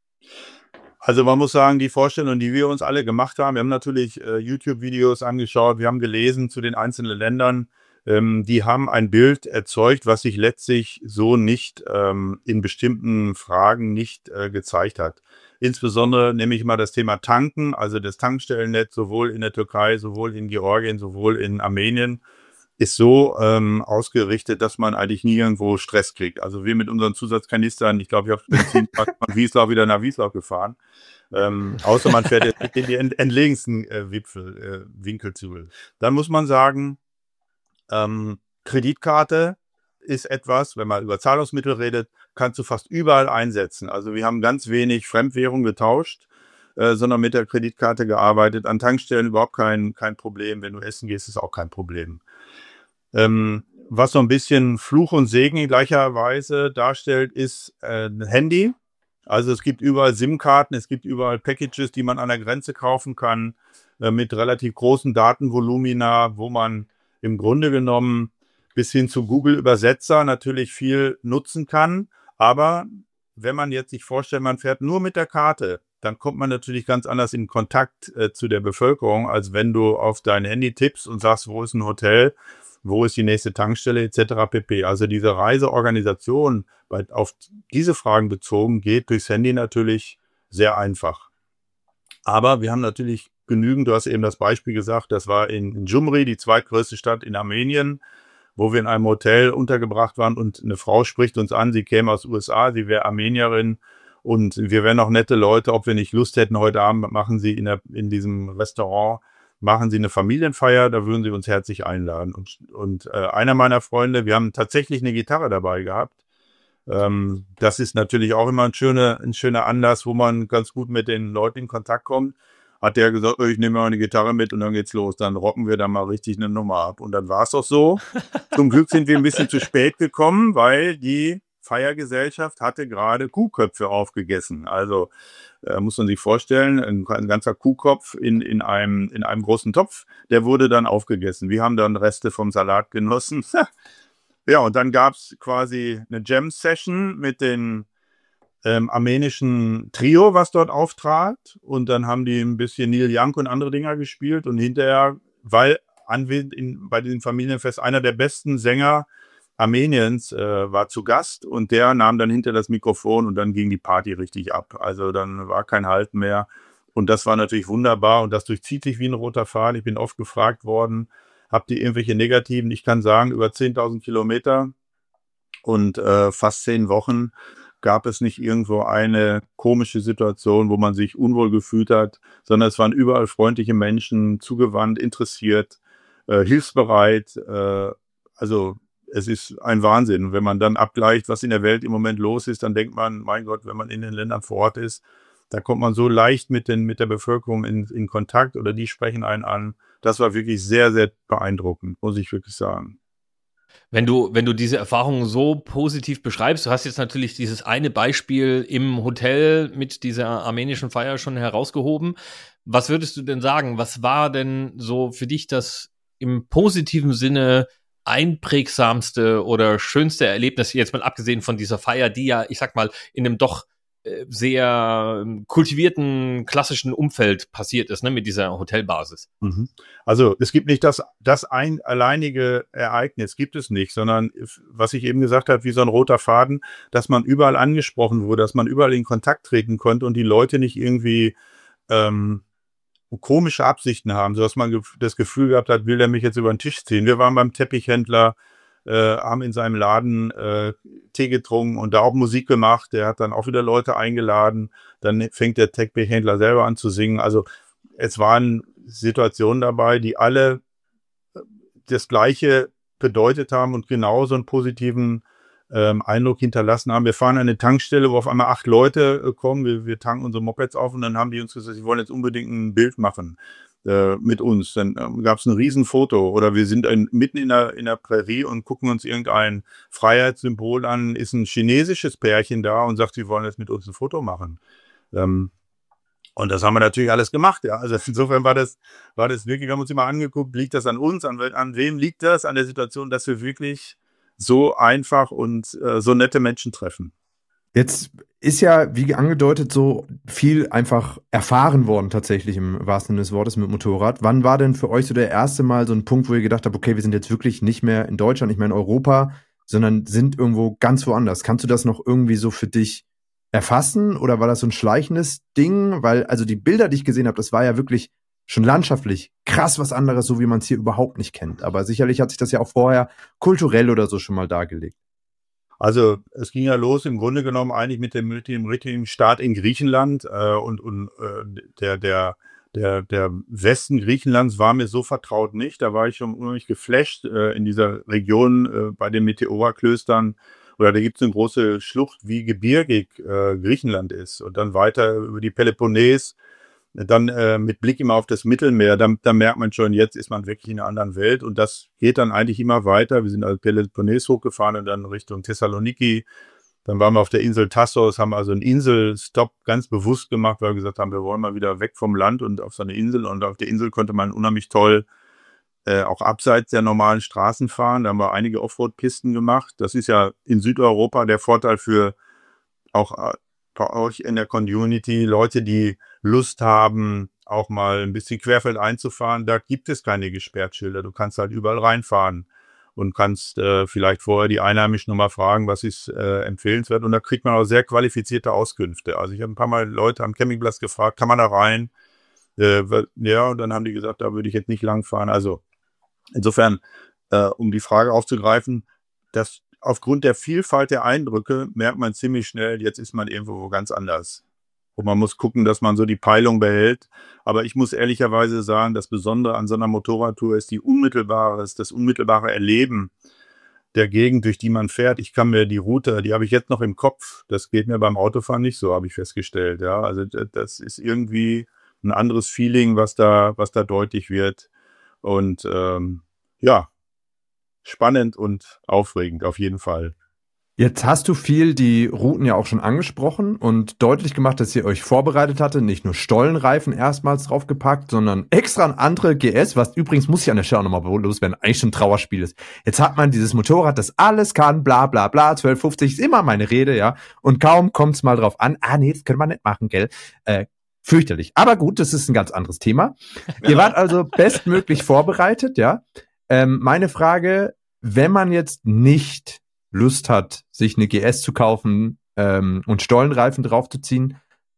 Also man muss sagen, die Vorstellung, die wir uns alle gemacht haben, wir haben natürlich YouTube-Videos angeschaut, wir haben gelesen zu den einzelnen Ländern, die haben ein Bild erzeugt, was sich letztlich so nicht in bestimmten Fragen nicht gezeigt hat. Insbesondere nehme ich mal das Thema Tanken, also das Tankstellennetz sowohl in der Türkei, sowohl in Georgien, sowohl in Armenien, ist so ausgerichtet, dass man eigentlich nie irgendwo Stress kriegt. Also wir mit unseren Zusatzkanistern, ich glaube, ich habe Benzin von Wieslau wieder nach Wieslau gefahren. Außer man fährt jetzt in die entlegensten Winkel zu. Dann muss man sagen, Kreditkarte ist etwas, wenn man über Zahlungsmittel redet, kannst du fast überall einsetzen. Also wir haben ganz wenig Fremdwährung getauscht, sondern mit der Kreditkarte gearbeitet. An Tankstellen überhaupt kein Problem. Wenn du essen gehst, ist auch kein Problem. Was so ein bisschen Fluch und Segen in gleicher Weise darstellt, ist ein Handy. Also es gibt überall SIM-Karten, es gibt überall Packages, die man an der Grenze kaufen kann, mit relativ großen Datenvolumina, wo man im Grunde genommen bis hin zu Google-Übersetzer natürlich viel nutzen kann. Aber wenn man jetzt sich vorstellt, man fährt nur mit der Karte, dann kommt man natürlich ganz anders in Kontakt zu der Bevölkerung, als wenn du auf dein Handy tippst und sagst, wo ist ein Hotel, wo ist die nächste Tankstelle etc. pp. Also diese Reiseorganisation auf diese Fragen bezogen geht durchs Handy natürlich sehr einfach. Aber wir haben natürlich genügend, du hast eben das Beispiel gesagt, das war in Gjumri, die zweitgrößte Stadt in Armenien, wo wir in einem Hotel untergebracht waren und eine Frau spricht uns an, sie käme aus USA, sie wäre Armenierin und wir wären auch nette Leute, ob wir nicht Lust hätten, heute Abend machen sie in diesem Restaurant, machen sie eine Familienfeier, da würden sie uns herzlich einladen. Und einer meiner Freunde, wir haben tatsächlich eine Gitarre dabei gehabt. Das ist natürlich auch immer ein schöner Anlass, wo man ganz gut mit den Leuten in Kontakt kommt. Hat der gesagt, ich nehme mal eine Gitarre mit und dann geht's los. Dann rocken wir da mal richtig eine Nummer ab. Und dann war es auch so. Zum Glück sind wir ein bisschen zu spät gekommen, weil die Feiergesellschaft hatte gerade Kuhköpfe aufgegessen. Also muss man sich vorstellen, ein ganzer Kuhkopf in einem großen Topf, der wurde dann aufgegessen. Wir haben dann Reste vom Salat genossen. Ja, und dann gab es quasi eine Jam-Session mit den armenischen Trio, was dort auftrat. Und dann haben die ein bisschen Neil Young und andere Dinger gespielt. Und hinterher, weil bei diesem Familienfest einer der besten Sänger Armeniens war zu Gast und der nahm dann hinter das Mikrofon und dann ging die Party richtig ab. Also dann war kein Halt mehr. Und das war natürlich wunderbar und das durchzieht sich wie ein roter Faden. Ich bin oft gefragt worden, habt ihr irgendwelche Negativen? Ich kann sagen, über 10.000 Kilometer und fast 10 Wochen gab es nicht irgendwo eine komische Situation, wo man sich unwohl gefühlt hat, sondern es waren überall freundliche Menschen, zugewandt, interessiert, hilfsbereit. Also es ist ein Wahnsinn. Und wenn man dann abgleicht, was in der Welt im Moment los ist, dann denkt man, mein Gott, wenn man in den Ländern vor Ort ist, da kommt man so leicht mit der Bevölkerung in Kontakt oder die sprechen einen an. Das war wirklich sehr, sehr beeindruckend, muss ich wirklich sagen.
Wenn du diese Erfahrung so positiv beschreibst, du hast jetzt natürlich dieses eine Beispiel im Hotel mit dieser armenischen Feier schon herausgehoben. Was würdest du denn sagen? Was war denn so für dich das im positiven Sinne einprägsamste oder schönste Erlebnis, jetzt mal abgesehen von dieser Feier, die ja, ich sag mal, in einem doch sehr kultivierten, klassischen Umfeld passiert ist, ne, mit dieser Hotelbasis.
Mhm. Also es gibt nicht das ein alleinige Ereignis, gibt es nicht, sondern was ich eben gesagt habe, wie so ein roter Faden, dass man überall angesprochen wurde, dass man überall in Kontakt treten konnte und die Leute nicht irgendwie komische Absichten haben, sodass man das Gefühl gehabt hat, will der mich jetzt über den Tisch ziehen. Wir waren beim Teppichhändler, haben in seinem Laden Tee getrunken und da auch Musik gemacht. Der hat dann auch wieder Leute eingeladen. Dann fängt der Teppichhändler selber an zu singen. Also es waren Situationen dabei, die alle das Gleiche bedeutet haben und genau so einen positiven Eindruck hinterlassen haben. Wir fahren an eine Tankstelle, wo auf einmal 8 Leute kommen. Wir tanken unsere Mopeds auf und dann haben die uns gesagt, sie wollen jetzt unbedingt ein Bild machen mit uns. Dann gab es ein Riesenfoto oder wir sind mitten in der Prärie und gucken uns irgendein Freiheitssymbol an, ist ein chinesisches Pärchen da und sagt, sie wollen jetzt mit uns ein Foto machen. Und das haben wir natürlich alles gemacht, ja. Also insofern war das wirklich, wir haben uns immer angeguckt, liegt das an uns, an wem liegt das? An der Situation, dass wir wirklich so einfach und so nette Menschen treffen.
Jetzt ist ja, wie angedeutet, so viel einfach erfahren worden tatsächlich im wahrsten Sinne des Wortes mit Motorrad. Wann war denn für euch so der erste Mal so ein Punkt, wo ihr gedacht habt, okay, wir sind jetzt wirklich nicht mehr in Deutschland, nicht mehr in Europa, sondern sind irgendwo ganz woanders? Kannst du das noch irgendwie so für dich erfassen oder war das so ein schleichendes Ding? Weil also die Bilder, die ich gesehen habe, das war ja wirklich schon landschaftlich krass was anderes, so wie man es hier überhaupt nicht kennt. Aber sicherlich hat sich das ja auch vorher kulturell oder so schon mal dargelegt.
Also es ging ja los im Grunde genommen eigentlich mit dem richtigen Start in Griechenland der Westen Griechenlands war mir so vertraut nicht. Da war ich schon unheimlich geflasht in dieser Region bei den Meteora-Klöstern. Oder da gibt es eine große Schlucht, wie gebirgig Griechenland ist. Und dann weiter über die Peloponnes, dann mit Blick immer auf das Mittelmeer. Da merkt man schon, jetzt ist man wirklich in einer anderen Welt. Und das geht dann eigentlich immer weiter. Wir sind also Peloponnes hochgefahren und dann Richtung Thessaloniki. Dann waren wir auf der Insel Tassos, haben also einen Inselstopp ganz bewusst gemacht, weil wir gesagt haben, wir wollen mal wieder weg vom Land und auf so eine Insel. Und auf der Insel konnte man unheimlich toll auch abseits der normalen Straßen fahren. Da haben wir einige Offroad-Pisten gemacht. Das ist ja in Südeuropa der Vorteil für auch bei euch in der Community, Leute, die Lust haben, auch mal ein bisschen querfeld einzufahren. Da gibt es keine Gesperrtschilder. Du kannst halt überall reinfahren und kannst vielleicht vorher die Einheimischen nochmal fragen, was ist empfehlenswert. Und da kriegt man auch sehr qualifizierte Auskünfte. Also ich habe ein paar Mal Leute am Campingplatz gefragt, kann man da rein? Ja, und dann haben die gesagt, da würde ich jetzt nicht lang fahren. Also insofern, um die Frage aufzugreifen, dass aufgrund der Vielfalt der Eindrücke merkt man ziemlich schnell, jetzt ist man irgendwo ganz anders. Und man muss gucken, dass man so die Peilung behält. Aber ich muss ehrlicherweise sagen, das Besondere an so einer Motorradtour ist das unmittelbare Erleben der Gegend, durch die man fährt. Ich kann mir die Route, die habe ich jetzt noch im Kopf. Das geht mir beim Autofahren nicht so, habe ich festgestellt. Ja, also das ist irgendwie ein anderes Feeling, was da deutlich wird. Und ja, spannend und aufregend auf jeden Fall.
Jetzt hast du viel die Routen ja auch schon angesprochen und deutlich gemacht, dass ihr euch vorbereitet hatte, nicht nur Stollenreifen erstmals draufgepackt, sondern extra ein andere GS, was übrigens, muss ich an der Stelle nochmal loswerden, eigentlich schon ein Trauerspiel ist. Jetzt hat man dieses Motorrad, das alles kann, bla bla bla, 1250 ist immer meine Rede, ja, und kaum kommt's mal drauf an, nee, das können wir nicht machen, gell, fürchterlich. Aber gut, das ist ein ganz anderes Thema. Ja. Ihr wart also bestmöglich vorbereitet, ja. Meine Frage, wenn man jetzt nicht Lust hat, sich eine GS zu kaufen und Stollenreifen draufzuziehen,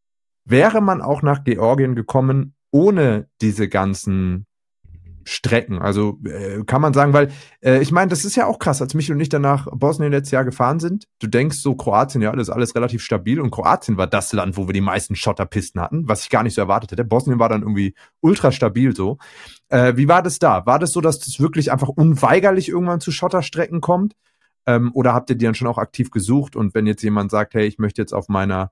wäre man auch nach Georgien gekommen ohne diese ganzen Strecken? Also kann man sagen, weil ich meine, das ist ja auch krass, als Michael und ich danach Bosnien letztes Jahr gefahren sind, du denkst so, Kroatien, ja, das ist alles relativ stabil und Kroatien war das Land, wo wir die meisten Schotterpisten hatten, was ich gar nicht so erwartet hätte. Bosnien war dann irgendwie ultra stabil so. Wie war das da? War das so, dass das wirklich einfach unweigerlich irgendwann zu Schotterstrecken kommt? Oder habt ihr die dann schon auch aktiv gesucht? Und wenn jetzt jemand sagt, hey, ich möchte jetzt auf meiner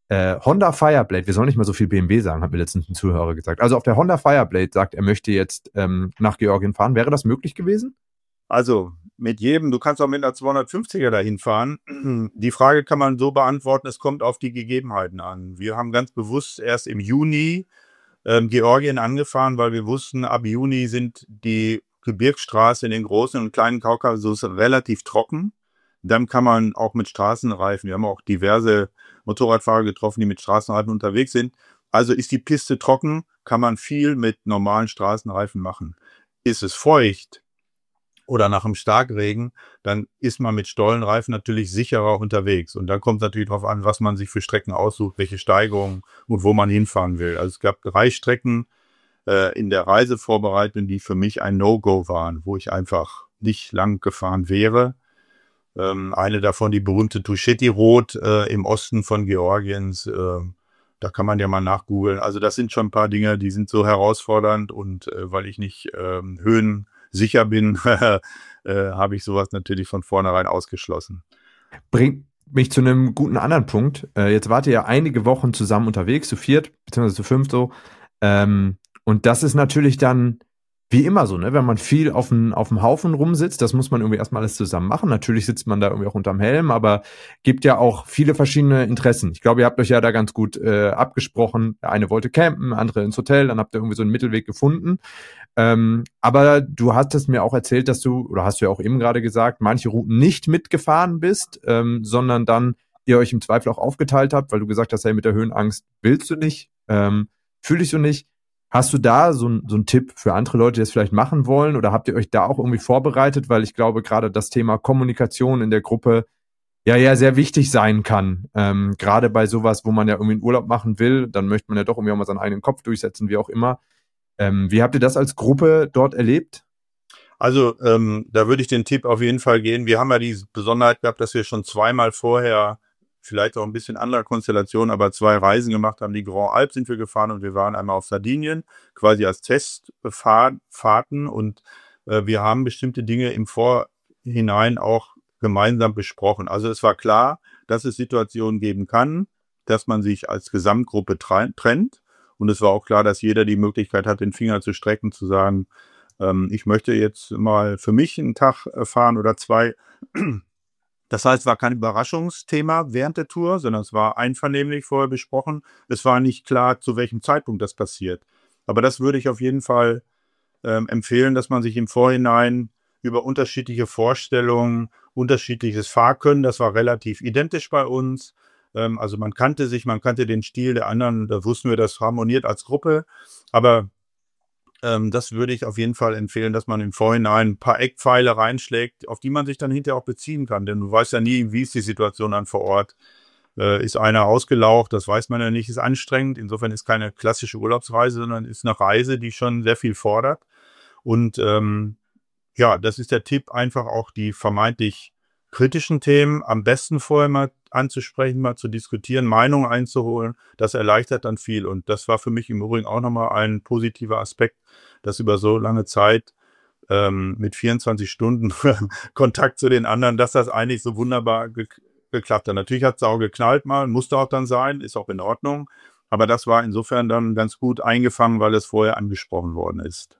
Honda Fireblade, wir sollen nicht mal so viel BMW sagen, hat mir letztens ein Zuhörer gesagt. Also auf der Honda Fireblade sagt, er möchte jetzt nach Georgien fahren. Wäre das möglich gewesen?
Also mit jedem, du kannst auch mit einer 250er dahin fahren. Die Frage kann man so beantworten, es kommt auf die Gegebenheiten an. Wir haben ganz bewusst erst im Juni Georgien angefahren, weil wir wussten, ab Juni sind die Gebirgsstraße in den großen und kleinen Kaukasus relativ trocken. Dann kann man auch mit Straßenreifen, wir haben auch diverse Motorradfahrer getroffen, die mit Straßenreifen unterwegs sind. Also ist die Piste trocken, kann man viel mit normalen Straßenreifen machen. Ist es feucht oder nach einem Starkregen, dann ist man mit Stollenreifen natürlich sicherer unterwegs. Und dann kommt es natürlich darauf an, was man sich für Strecken aussucht, welche Steigungen und wo man hinfahren will. Also es gab 3 Strecken in der Reisevorbereitung, die für mich ein No-Go waren, wo ich einfach nicht lang gefahren wäre. Eine davon, die berühmte Tusheti Road im Osten von Georgiens. Da kann man ja mal nachgoogeln. Also das sind schon ein paar Dinge, die sind so herausfordernd und weil ich nicht höhensicher bin, habe ich sowas natürlich von vornherein ausgeschlossen.
Bringt mich zu einem guten anderen Punkt. Jetzt wart ihr ja einige Wochen zusammen unterwegs, zu 4, beziehungsweise zu 5 so. Und das ist natürlich dann wie immer so, ne, wenn man viel auf dem Haufen rumsitzt, das muss man irgendwie erstmal alles zusammen machen. Natürlich sitzt man da irgendwie auch unterm Helm, aber gibt ja auch viele verschiedene Interessen. Ich glaube, ihr habt euch ja da ganz gut abgesprochen. Der eine wollte campen, andere ins Hotel, dann habt ihr irgendwie so einen Mittelweg gefunden. Aber du hattest mir auch erzählt, dass du, oder hast du ja auch eben gerade gesagt, manche Routen nicht mitgefahren bist, sondern dann ihr euch im Zweifel auch aufgeteilt habt, weil du gesagt hast, hey, mit der Höhenangst willst du nicht, fühl dich so nicht. Hast du da so einen Tipp für andere Leute, die das vielleicht machen wollen? Oder habt ihr euch da auch irgendwie vorbereitet? Weil ich glaube, gerade das Thema Kommunikation in der Gruppe ja sehr wichtig sein kann. Gerade bei sowas, wo man ja irgendwie einen Urlaub machen will, dann möchte man ja doch irgendwie auch mal seinen eigenen Kopf durchsetzen, wie auch immer. Wie habt ihr das als Gruppe dort erlebt?
Also da würde ich den Tipp auf jeden Fall gehen. Wir haben ja die Besonderheit gehabt, dass wir schon zweimal vorher, vielleicht auch ein bisschen anderer Konstellation, aber 2 Reisen gemacht haben. Die Grand Alp sind wir gefahren und wir waren einmal auf Sardinien, quasi als Testfahrten. Und wir haben bestimmte Dinge im Vorhinein auch gemeinsam besprochen. Also es war klar, dass es Situationen geben kann, dass man sich als Gesamtgruppe trennt. Und es war auch klar, dass jeder die Möglichkeit hat, den Finger zu strecken, zu sagen, ich möchte jetzt mal für mich einen Tag fahren oder 2. Das heißt, es war kein Überraschungsthema während der Tour, sondern es war einvernehmlich vorher besprochen. Es war nicht klar, zu welchem Zeitpunkt das passiert. Aber das würde ich auf jeden Fall empfehlen, dass man sich im Vorhinein über unterschiedliche Vorstellungen, unterschiedliches Fahrkönnen, das war relativ identisch bei uns. Also man kannte den Stil der anderen, da wussten wir, das harmoniert als Gruppe. Aber das würde ich auf jeden Fall empfehlen, dass man im Vorhinein ein paar Eckpfeile reinschlägt, auf die man sich dann hinterher auch beziehen kann. Denn du weißt ja nie, wie ist die Situation dann vor Ort. Ist einer ausgelaucht, das weiß man ja nicht, ist anstrengend. Insofern ist keine klassische Urlaubsreise, sondern ist eine Reise, die schon sehr viel fordert. Und ja, das ist der Tipp, einfach auch die vermeintlich kritischen Themen am besten vorher mal anzusprechen, mal zu diskutieren, Meinungen einzuholen. Das erleichtert dann viel. Und das war für mich im Übrigen auch nochmal ein positiver Aspekt, dass über so lange Zeit mit 24 Stunden Kontakt zu den anderen, dass das eigentlich so wunderbar geklappt hat. Natürlich hat es auch geknallt mal, musste auch dann sein, ist auch in Ordnung. Aber das war insofern dann ganz gut eingefangen, weil es vorher angesprochen worden ist.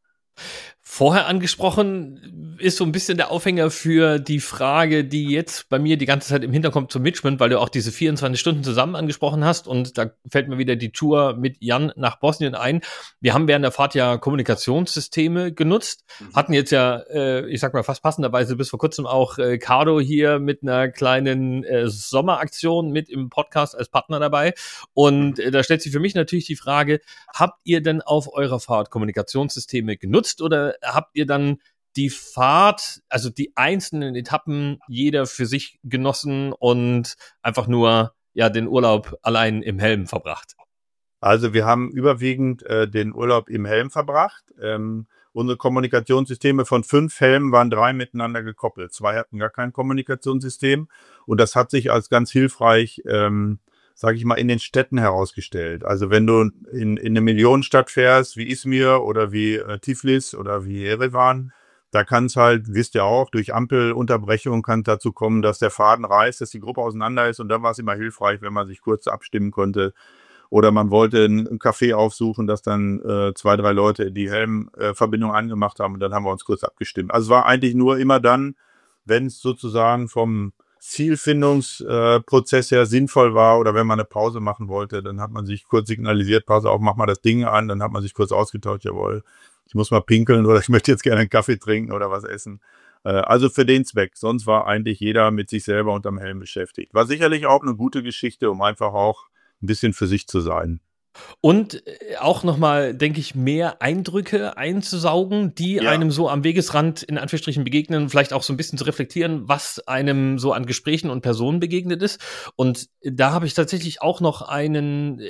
Vorher angesprochen ist so ein bisschen der Aufhänger für die Frage, die jetzt bei mir die ganze Zeit im Hinterkopf zum Mitschwimmen, weil du auch diese 24 Stunden zusammen angesprochen hast und da fällt mir wieder die Tour mit Jan nach Bosnien ein. Wir haben während der Fahrt ja Kommunikationssysteme genutzt, hatten jetzt ja, ich sag mal fast passenderweise bis vor kurzem auch Cardo hier mit einer kleinen Sommeraktion mit im Podcast als Partner dabei und da stellt sich für mich natürlich die Frage, habt ihr denn auf eurer Fahrt Kommunikationssysteme genutzt oder habt ihr dann die Fahrt, also die einzelnen Etappen, jeder für sich genossen und einfach nur ja den Urlaub allein im Helm verbracht?
Also wir haben überwiegend den Urlaub im Helm verbracht. Unsere Kommunikationssysteme von 5 Helmen waren 3 miteinander gekoppelt. 2 hatten gar kein Kommunikationssystem und das hat sich als ganz hilfreich sage ich mal, in den Städten herausgestellt. Also wenn du in eine Millionenstadt fährst, wie Izmir oder wie Tiflis oder wie Yerevan, da kann es halt, wisst ihr auch, durch Ampelunterbrechung kann dazu kommen, dass der Faden reißt, dass die Gruppe auseinander ist und dann war es immer hilfreich, wenn man sich kurz abstimmen konnte. Oder man wollte ein Café aufsuchen, dass dann 2, 3 Leute die Helmverbindung angemacht haben und dann haben wir uns kurz abgestimmt. Also es war eigentlich nur immer dann, wenn es sozusagen vom Zielfindungsprozess her sinnvoll war oder wenn man eine Pause machen wollte, dann hat man sich kurz signalisiert, pass auf, mach mal das Ding an, dann hat man sich kurz ausgetauscht, jawohl, ich muss mal pinkeln oder ich möchte jetzt gerne einen Kaffee trinken oder was essen. Also für den Zweck. Sonst war eigentlich jeder mit sich selber unterm Helm beschäftigt. War sicherlich auch eine gute Geschichte, um einfach auch ein bisschen für sich zu sein.
Und auch nochmal, denke ich, mehr Eindrücke einzusaugen, die einem so am Wegesrand in Anführungsstrichen begegnen, vielleicht auch so ein bisschen zu reflektieren, was einem so an Gesprächen und Personen begegnet ist. Und da habe ich tatsächlich auch noch eine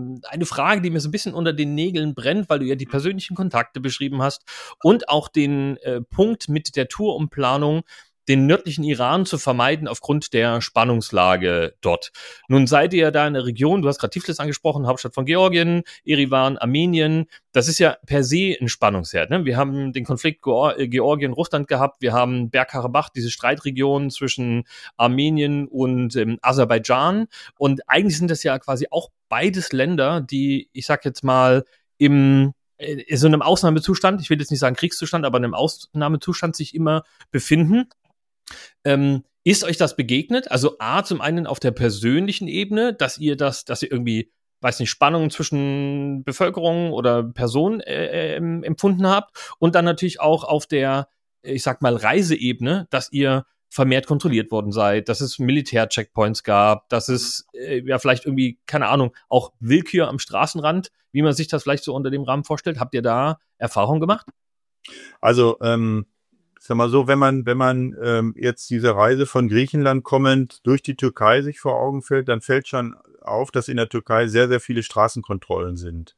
Frage, die mir so ein bisschen unter den Nägeln brennt, weil du ja die persönlichen Kontakte beschrieben hast und auch den Punkt mit der Tourumplanung, den nördlichen Iran zu vermeiden aufgrund der Spannungslage dort. Nun seid ihr ja da in der Region, du hast gerade Tiflis angesprochen, Hauptstadt von Georgien, Erivan, Armenien. Das ist ja per se ein Spannungsherd. Ne? Wir haben den Konflikt Georgien-Russland gehabt, wir haben Bergkarabach, diese Streitregion zwischen Armenien und Aserbaidschan. Und eigentlich sind das ja quasi auch beides Länder, die, ich sag jetzt mal, im in so einem Ausnahmezustand, ich will jetzt nicht sagen Kriegszustand, aber in einem Ausnahmezustand sich immer befinden. Ist euch das begegnet? Also zum einen auf der persönlichen Ebene, dass ihr irgendwie, weiß nicht, Spannungen zwischen Bevölkerung oder Personen empfunden habt, und dann natürlich auch auf der, ich sag mal, Reiseebene, dass ihr vermehrt kontrolliert worden seid, dass es Militär-Checkpoints gab, dass es ja vielleicht irgendwie, keine Ahnung, auch Willkür am Straßenrand, wie man sich das vielleicht so unter dem Rahmen vorstellt. Habt ihr da Erfahrung gemacht?
Also, sag mal so, wenn man jetzt diese Reise von Griechenland kommend durch die Türkei sich vor Augen fällt, dann fällt schon auf, dass in der Türkei sehr, sehr viele Straßenkontrollen sind.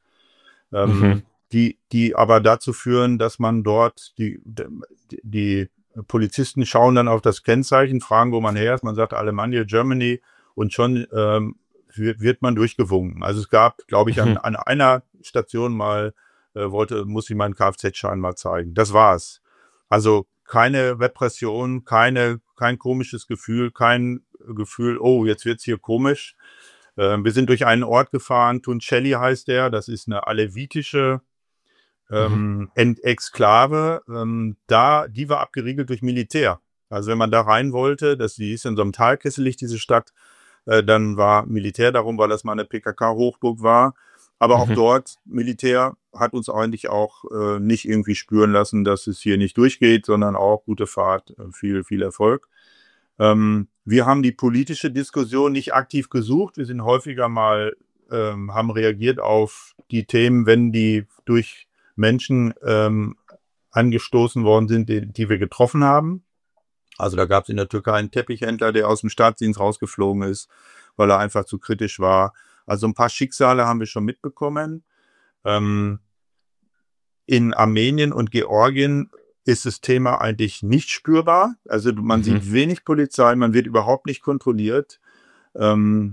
Die aber dazu führen, dass man dort die Polizisten schauen dann auf das Kennzeichen, fragen, wo man her ist. Man sagt Alemannia, Germany, und schon wird man durchgewunken. Also es gab, glaube ich, an einer Station mal, muss ich meinen Kfz-Schein mal zeigen. Das war's. Also keine Repression, kein komisches Gefühl, kein Gefühl, oh, jetzt wird's hier komisch. Wir sind durch einen Ort gefahren, Tuncelli heißt der, das ist eine alevitische Exklave, die war abgeriegelt durch Militär. Also wenn man da rein wollte, die ist in so einem Talkessel, diese Stadt, dann war Militär darum, weil das mal eine PKK-Hochburg war. Aber auch dort, Militär hat uns eigentlich auch nicht irgendwie spüren lassen, dass es hier nicht durchgeht, sondern auch gute Fahrt, viel, viel Erfolg. Wir haben die politische Diskussion nicht aktiv gesucht. Wir sind häufiger mal, haben reagiert auf die Themen, wenn die durch Menschen angestoßen worden sind, die wir getroffen haben. Also da gab es in der Türkei einen Teppichhändler, der aus dem Staatsdienst rausgeflogen ist, weil er einfach zu kritisch war. Also ein paar Schicksale haben wir schon mitbekommen. In Armenien und Georgien ist das Thema eigentlich nicht spürbar. Also man sieht wenig Polizei, man wird überhaupt nicht kontrolliert. Und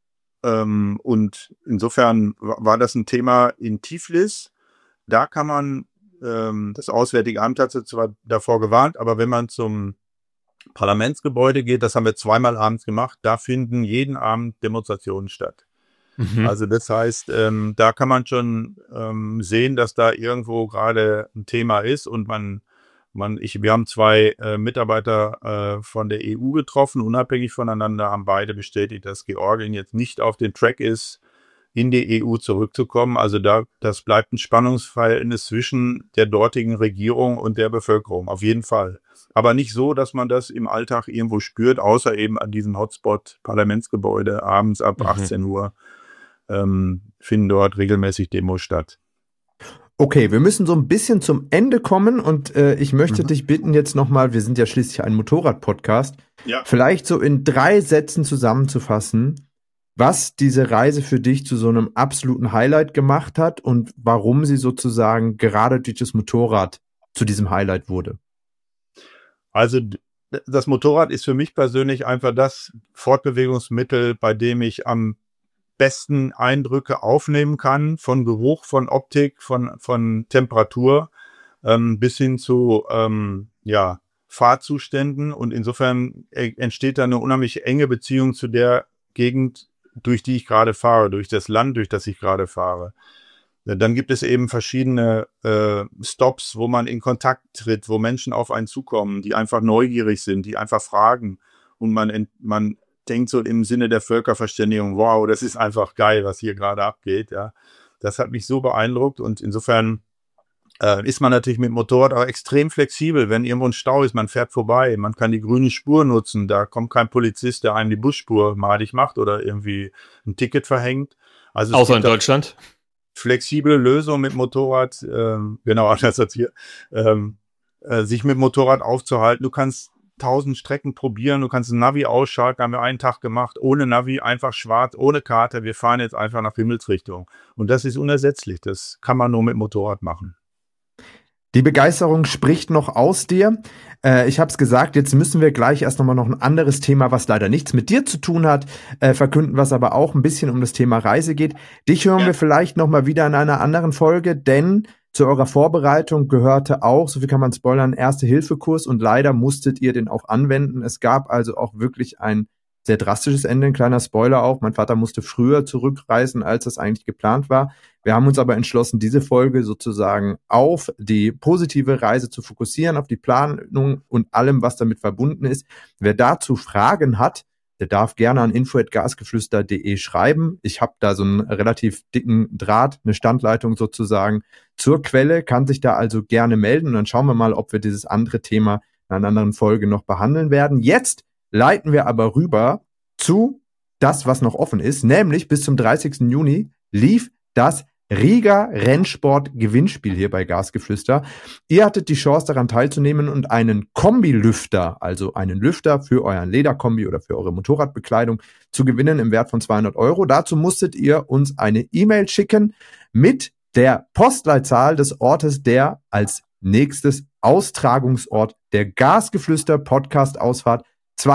insofern war das ein Thema in Tiflis. Da kann man, das Auswärtige Amt hat zwar davor gewarnt, aber wenn man zum Parlamentsgebäude geht, das haben wir zweimal abends gemacht, da finden jeden Abend Demonstrationen statt. Also das heißt, da kann man schon sehen, dass da irgendwo gerade ein Thema ist, und wir haben zwei Mitarbeiter von der EU getroffen, unabhängig voneinander, haben beide bestätigt, dass Georgien jetzt nicht auf den Track ist, in die EU zurückzukommen. Also das bleibt ein Spannungsverhältnis zwischen der dortigen Regierung und der Bevölkerung, auf jeden Fall. Aber nicht so, dass man das im Alltag irgendwo spürt, außer eben an diesem Hotspot Parlamentsgebäude abends ab 18 Uhr finden dort regelmäßig Demos statt.
Okay, wir müssen so ein bisschen zum Ende kommen, und ich möchte dich bitten jetzt nochmal, wir sind ja schließlich ein Motorrad-Podcast, vielleicht so in 3 Sätzen zusammenzufassen, was diese Reise für dich zu so einem absoluten Highlight gemacht hat und warum sie sozusagen gerade durch das Motorrad zu diesem Highlight wurde.
Also das Motorrad ist für mich persönlich einfach das Fortbewegungsmittel, bei dem ich am besten Eindrücke aufnehmen kann, von Geruch, von Optik, von Temperatur, bis hin zu Fahrzuständen. Und insofern entsteht da eine unheimlich enge Beziehung zu der Gegend, durch die ich gerade fahre, durch das Land, durch das ich gerade fahre. Dann gibt es eben verschiedene Stops, wo man in Kontakt tritt, wo Menschen auf einen zukommen, die einfach neugierig sind, die einfach fragen. Und man denkt so im Sinne der Völkerverständigung, wow, das ist einfach geil, was hier gerade abgeht. Ja, das hat mich so beeindruckt, und insofern ist man natürlich mit Motorrad auch extrem flexibel. Wenn irgendwo ein Stau ist, man fährt vorbei, man kann die grüne Spur nutzen, da kommt kein Polizist, der einem die Busspur madig macht oder irgendwie ein Ticket verhängt. Also
außer in Deutschland.
Flexible Lösung mit Motorrad, genau anders als hier, sich mit Motorrad aufzuhalten. Du kannst 1000 Strecken probieren, du kannst ein Navi ausschalten, haben wir einen Tag gemacht, ohne Navi, einfach schwarz, ohne Karte, wir fahren jetzt einfach nach Himmelsrichtung. Und das ist unersetzlich, das kann man nur mit Motorrad machen.
Die Begeisterung spricht noch aus dir. Ich habe es gesagt, jetzt müssen wir gleich erst nochmal noch ein anderes Thema, was leider nichts mit dir zu tun hat, verkünden, was aber auch ein bisschen um das Thema Reise geht. Dich hören wir vielleicht nochmal wieder in einer anderen Folge, denn zu eurer Vorbereitung gehörte auch, so viel kann man spoilern, Erste-Hilfe-Kurs, und leider musstet ihr den auch anwenden. Es gab also auch wirklich ein sehr drastisches Ende, ein kleiner Spoiler auch. Mein Vater musste früher zurückreisen, als das eigentlich geplant war. Wir haben uns aber entschlossen, diese Folge sozusagen auf die positive Reise zu fokussieren, auf die Planung und allem, was damit verbunden ist. Wer dazu Fragen hat, der darf gerne an info@gasgeflüster.de schreiben. Ich habe da so einen relativ dicken Draht, eine Standleitung sozusagen zur Quelle, kann sich da also gerne melden und dann schauen wir mal, ob wir dieses andere Thema in einer anderen Folge noch behandeln werden. Jetzt leiten wir aber rüber zu das, was noch offen ist, nämlich bis zum 30. Juni lief das Riga Rennsport Gewinnspiel hier bei Gasgeflüster. Ihr hattet die Chance daran teilzunehmen und einen Kombi-Lüfter, also einen Lüfter für euren Lederkombi oder für eure Motorradbekleidung zu gewinnen im Wert von 200 €. Dazu musstet ihr uns eine E-Mail schicken mit der Postleitzahl des Ortes, der als nächstes Austragungsort der Gasgeflüster Podcast Ausfahrt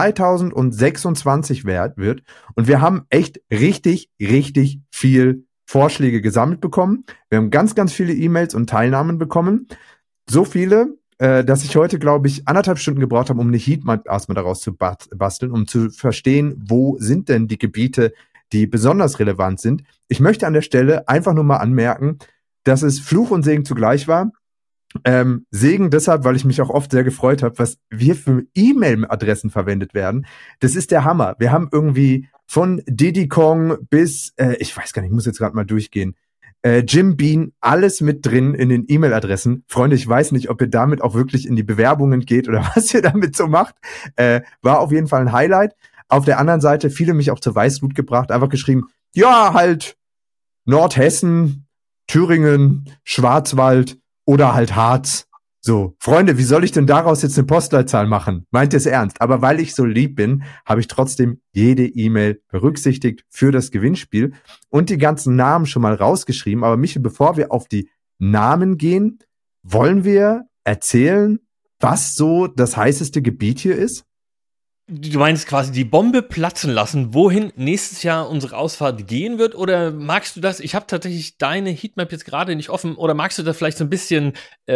2026 wird. Und wir haben echt richtig viel Vorschläge gesammelt bekommen. Wir haben ganz viele E-Mails und Teilnahmen bekommen. So viele, dass ich heute, glaube ich, 1,5 Stunden gebraucht habe, um eine Heatmap erstmal daraus zu basteln, um zu verstehen, wo sind denn die Gebiete, die besonders relevant sind. Ich möchte an der Stelle einfach nur mal anmerken, dass es Fluch und Segen zugleich war. Segen deshalb, weil ich mich auch oft sehr gefreut habe, was wir für E-Mail-Adressen verwendet werden. Das ist der Hammer. Wir haben irgendwie von Diddy Kong bis, ich weiß gar nicht, ich muss jetzt gerade mal durchgehen, Jim Bean, alles mit drin in den E-Mail-Adressen. Freunde, ich weiß nicht, ob ihr damit auch wirklich in die Bewerbungen geht oder was ihr damit so macht. War auf jeden Fall ein Highlight. Auf der anderen Seite, viele mich auch zur Weißglut gebracht, einfach geschrieben, ja, halt Nordhessen, Thüringen, Schwarzwald oder halt Harz. So, Freunde, wie soll ich denn daraus jetzt eine Postleitzahl machen? Meint ihr es ernst? Aber weil ich so lieb bin, habe ich trotzdem jede E-Mail berücksichtigt für das Gewinnspiel und die ganzen Namen schon mal rausgeschrieben. Aber Michael, bevor wir auf die Namen gehen, wollen wir erzählen, was so das heißeste Gebiet hier ist?
Du meinst quasi die Bombe platzen lassen, wohin nächstes Jahr unsere Ausfahrt gehen wird? Oder magst du das? Ich habe tatsächlich deine Heatmap jetzt gerade nicht offen. Oder magst du das vielleicht so ein bisschen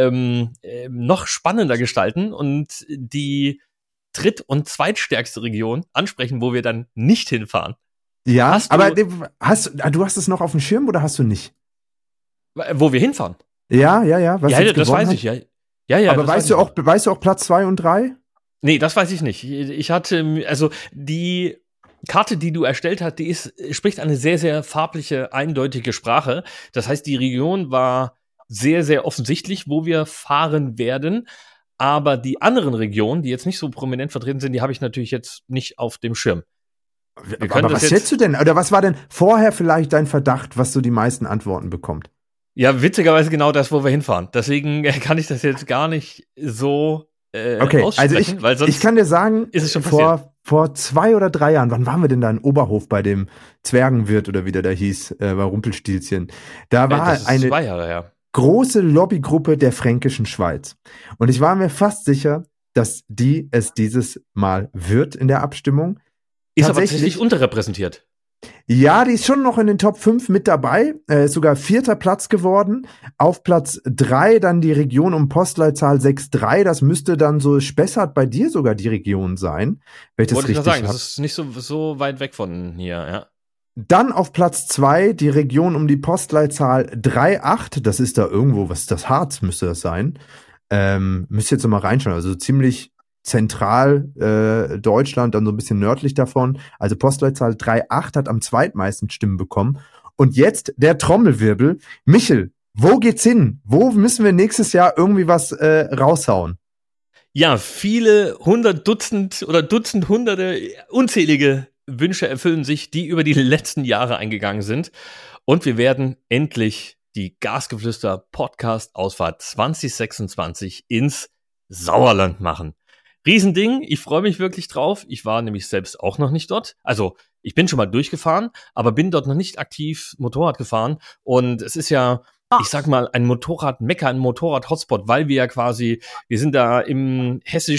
noch spannender gestalten und die dritt- und zweitstärkste Region ansprechen, wo wir dann nicht hinfahren?
Ja, aber du hast es noch auf dem Schirm oder hast du nicht?
Wo wir hinfahren?
Ja. Was
ja, das weiß ich, ja. Ja,
aber weißt du auch Platz 2 und 3?
Nee, das weiß ich nicht. Ich hatte, also die Karte, die du erstellt hast, spricht eine sehr farbliche, eindeutige Sprache. Das heißt, die Region war sehr offensichtlich, wo wir fahren werden. Aber die anderen Regionen, die jetzt nicht so prominent vertreten sind, die habe ich natürlich jetzt nicht auf dem Schirm.
Aber was schätzt du denn? Oder was war denn vorher vielleicht dein Verdacht, was so die meisten Antworten bekommt?
Ja, witzigerweise genau das, wo wir hinfahren. Deswegen kann ich das jetzt gar nicht so
okay, also ich kann dir sagen,
ist es schon
vor 2 oder 3 Jahren, wann waren wir denn da in Oberhof bei dem Zwergenwirt oder wie der da hieß, bei Rumpelstilzchen? Da war eine
2 Jahre her.
Große Lobbygruppe der Fränkischen Schweiz. Und ich war mir fast sicher, dass die es dieses Mal wird in der Abstimmung.
Ist aber tatsächlich unterrepräsentiert.
Ja, die ist schon noch in den Top 5 mit dabei, ist sogar 4. Platz geworden. Auf Platz 3 dann die Region um Postleitzahl 63, das müsste dann so Spessart bei dir sogar die Region sein, wenn ich das richtig
sagen, das ist nicht so weit weg von hier, ja.
Dann auf Platz 2 die Region um die Postleitzahl 38, das ist da irgendwo, was ist das, Harz müsste das sein. Müsst ihr jetzt noch mal reinschauen, also ziemlich zentral Deutschland, dann so ein bisschen nördlich davon. Also Postleitzahl 38 hat am zweitmeisten Stimmen bekommen. Und jetzt der Trommelwirbel. Michel, wo geht's hin? Wo müssen wir nächstes Jahr irgendwie was raushauen?
Ja, viele hunderte, unzählige Wünsche erfüllen sich, die über die letzten Jahre eingegangen sind. Und wir werden endlich die Gasgeflüster Podcast Ausfahrt 2026 ins Sauerland machen. Riesending, ich freue mich wirklich drauf. Ich war nämlich selbst auch noch nicht dort. Also ich bin schon mal durchgefahren, aber bin dort noch nicht aktiv Motorrad gefahren. Und es ist ja, ich sag mal, ein Motorrad-Mecker, ein Motorrad-Hotspot, weil wir sind da im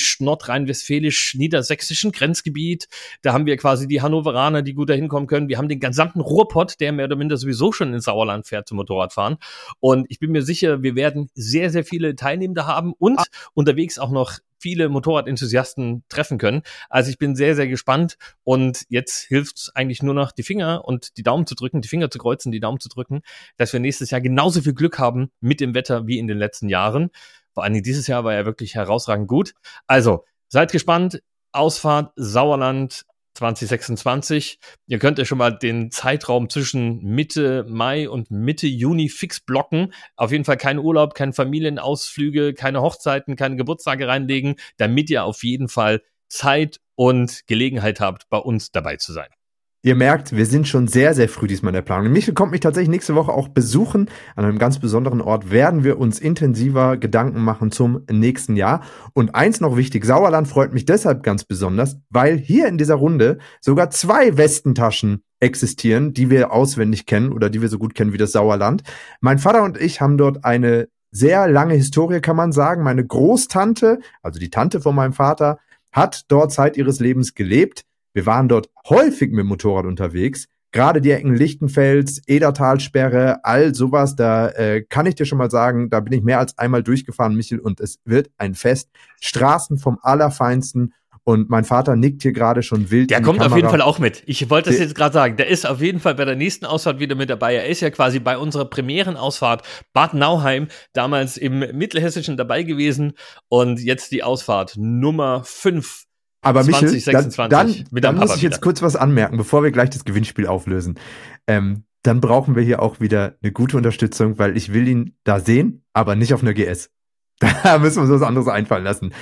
hessisch-nordrhein-westfälisch-niedersächsischen Grenzgebiet. Da haben wir quasi die Hannoveraner, die gut da hinkommen können. Wir haben den gesamten Ruhrpott, der mehr oder minder sowieso schon ins Sauerland fährt zum Motorradfahren. Und ich bin mir sicher, wir werden sehr viele Teilnehmende haben und unterwegs auch noch viele Motorradenthusiasten treffen können. Also ich bin sehr, sehr gespannt und jetzt hilft es eigentlich nur noch, die Finger und die Daumen zu drücken, die Finger zu kreuzen, die Daumen zu drücken, dass wir nächstes Jahr genauso viel Glück haben mit dem Wetter wie in den letzten Jahren. Vor allen Dingen dieses Jahr war ja wirklich herausragend gut. Also, seid gespannt. Ausfahrt Sauerland 2026. Ihr könnt ja schon mal den Zeitraum zwischen Mitte Mai und Mitte Juni fix blocken. Auf jeden Fall kein Urlaub, keine Familienausflüge, keine Hochzeiten, keine Geburtstage reinlegen, damit ihr auf jeden Fall Zeit und Gelegenheit habt, bei uns dabei zu sein.
Ihr merkt, wir sind schon sehr, sehr früh diesmal in der Planung. Michel kommt mich tatsächlich nächste Woche auch besuchen. An einem ganz besonderen Ort werden wir uns intensiver Gedanken machen zum nächsten Jahr. Und eins noch wichtig, Sauerland freut mich deshalb ganz besonders, weil hier in dieser Runde sogar 2 Westentaschen existieren, die wir auswendig kennen oder die wir so gut kennen wie das Sauerland. Mein Vater und ich haben dort eine sehr lange Historie, kann man sagen. Meine Großtante, also die Tante von meinem Vater, hat dort Zeit ihres Lebens gelebt. Wir waren dort häufig mit dem Motorrad unterwegs. Gerade die Ecken Lichtenfels, Edertalsperre, all sowas, da kann ich dir schon mal sagen, da bin ich mehr als einmal durchgefahren, Michel, und es wird ein Fest. Straßen vom Allerfeinsten und mein Vater nickt hier gerade schon wild.
Der kommt auf jeden Fall auch mit. Ich wollte das jetzt gerade sagen. Der ist auf jeden Fall bei der nächsten Ausfahrt wieder mit dabei. Er ist ja quasi bei unserer Premierenausfahrt Bad Nauheim damals im Mittelhessischen dabei gewesen und jetzt die Ausfahrt Nummer 5.
Aber Michel,
2026
dann muss ich jetzt kurz was anmerken, bevor wir gleich das Gewinnspiel auflösen. Dann brauchen wir hier auch wieder eine gute Unterstützung, weil ich will ihn da sehen, aber nicht auf einer GS. Da müssen wir uns was anderes einfallen lassen.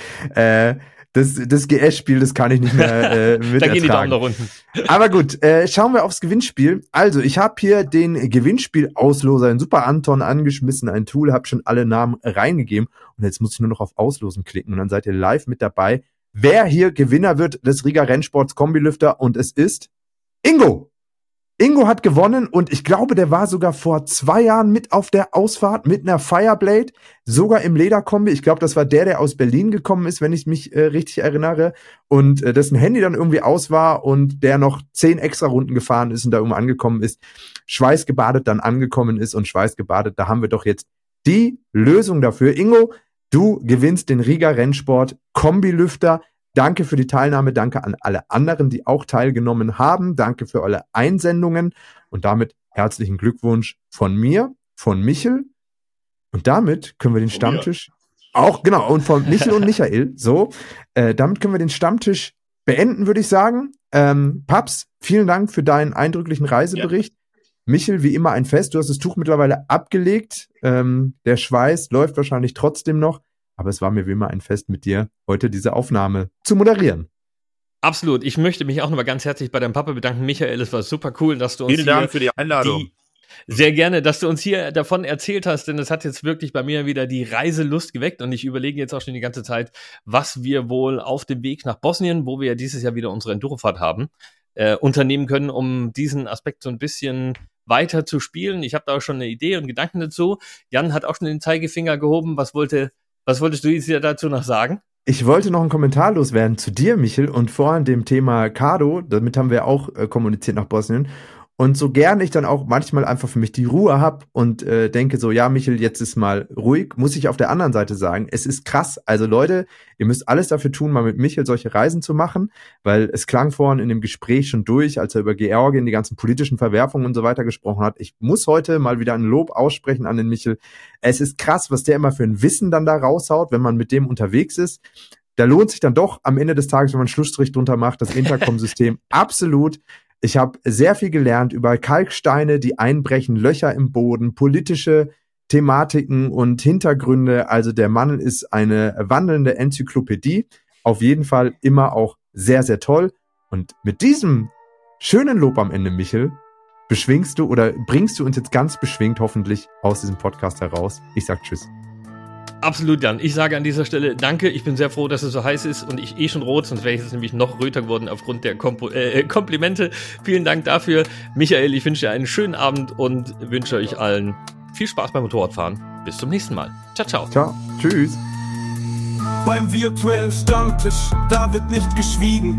Das GS-Spiel, das kann ich nicht mehr mit
Da gehen die Daumen nach unten.
Aber gut, schauen wir aufs Gewinnspiel. Also, ich habe hier den Gewinnspiel-Ausloser in Super Anton angeschmissen, ein Tool, habe schon alle Namen reingegeben und jetzt muss ich nur noch auf Auslosen klicken und dann seid ihr live mit dabei. Wer hier Gewinner wird des Riga Rennsports Kombilüfter und es ist Ingo. Ingo hat gewonnen und ich glaube, der war sogar vor 2 Jahren mit auf der Ausfahrt mit einer Fireblade, sogar im Lederkombi. Ich glaube, das war der aus Berlin gekommen ist, wenn ich mich richtig erinnere und dessen Handy dann irgendwie aus war und der noch 10 extra Runden gefahren ist und da irgendwo angekommen ist, schweißgebadet dann angekommen ist und schweißgebadet. Da haben wir doch jetzt die Lösung dafür. Ingo, du gewinnst den Riga Rennsport Kombilüfter. Danke für die Teilnahme, danke an alle anderen, die auch teilgenommen haben. Danke für eure Einsendungen und damit herzlichen Glückwunsch von mir, von Michel. Und damit können wir den Stammtisch auch, genau, und von Michel und Michael, so, damit können wir den Stammtisch beenden, würde ich sagen. Paps, vielen Dank für deinen eindrücklichen Reisebericht. Ja. Michel, wie immer ein Fest. Du hast das Tuch mittlerweile abgelegt. Der Schweiß läuft wahrscheinlich trotzdem noch. Aber es war mir wie immer ein Fest mit dir, heute diese Aufnahme zu moderieren.
Absolut. Ich möchte mich auch nochmal ganz herzlich bei deinem Papa bedanken. Michael, es war super cool, dass du uns
Vielen Dank für die Einladung.
Sehr gerne, dass du uns hier davon erzählt hast, denn es hat jetzt wirklich bei mir wieder die Reiselust geweckt und ich überlege jetzt auch schon die ganze Zeit, was wir wohl auf dem Weg nach Bosnien, wo wir ja dieses Jahr wieder unsere Endurofahrt haben, unternehmen können, um diesen Aspekt so ein bisschen weiter zu spielen. Ich habe da auch schon eine Idee und Gedanken dazu. Jan hat auch schon den Zeigefinger gehoben. Was wolltest du jetzt dazu noch sagen?
Ich wollte noch einen Kommentar loswerden zu dir, Michel, und vor allem dem Thema Kado. Damit haben wir auch kommuniziert nach Bosnien. Und so gerne ich dann auch manchmal einfach für mich die Ruhe habe und denke so, ja, Michel, jetzt ist mal ruhig, muss ich auf der anderen Seite sagen, es ist krass. Also Leute, ihr müsst alles dafür tun, mal mit Michel solche Reisen zu machen, weil es klang vorhin in dem Gespräch schon durch, als er über Georgien, die ganzen politischen Verwerfungen und so weiter gesprochen hat. Ich muss heute mal wieder ein Lob aussprechen an den Michel. Es ist krass, was der immer für ein Wissen dann da raushaut, wenn man mit dem unterwegs ist. Da lohnt sich dann doch am Ende des Tages, wenn man einen Schlussstrich drunter macht, das Intercom-System absolut. Ich habe sehr viel gelernt über Kalksteine, die einbrechen, Löcher im Boden, politische Thematiken und Hintergründe. Also der Mann ist eine wandelnde Enzyklopädie. Auf jeden Fall immer auch sehr, sehr toll. Und mit diesem schönen Lob am Ende, Michel, bringst du uns jetzt ganz beschwingt hoffentlich aus diesem Podcast heraus. Ich sag Tschüss.
Absolut, Jan. Ich sage an dieser Stelle danke. Ich bin sehr froh, dass es so heiß ist und ich schon rot, sonst wäre ich jetzt nämlich noch röter geworden aufgrund der Komplimente. Vielen Dank dafür. Michael, ich wünsche dir einen schönen Abend und wünsche euch allen viel Spaß beim Motorradfahren. Bis zum nächsten Mal. Ciao, ciao.
Ciao. Tschüss.
Beim virtuellen Stammtisch, da wird nicht geschwiegen.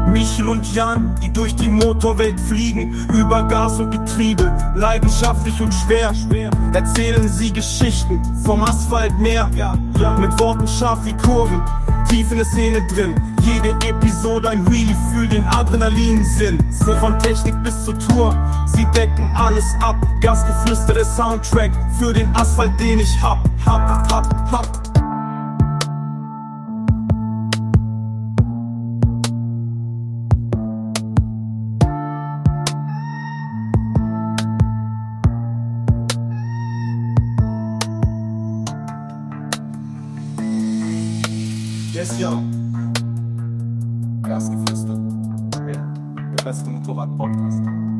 Michel und Jan, die durch die Motorwelt fliegen, über Gas und Getriebe, leidenschaftlich und schwer, erzählen sie Geschichten vom Asphaltmeer, mit Worten scharf wie Kurven, tief in der Szene drin. Jede Episode ein Wheelie für den Adrenalinsinn. So von Technik bis zur Tour, sie decken alles ab. Gasgeflüster, der Soundtrack für den Asphalt, den ich hab. Yes, yo. Gasgeflüster. Der beste Motorrad-Podcast.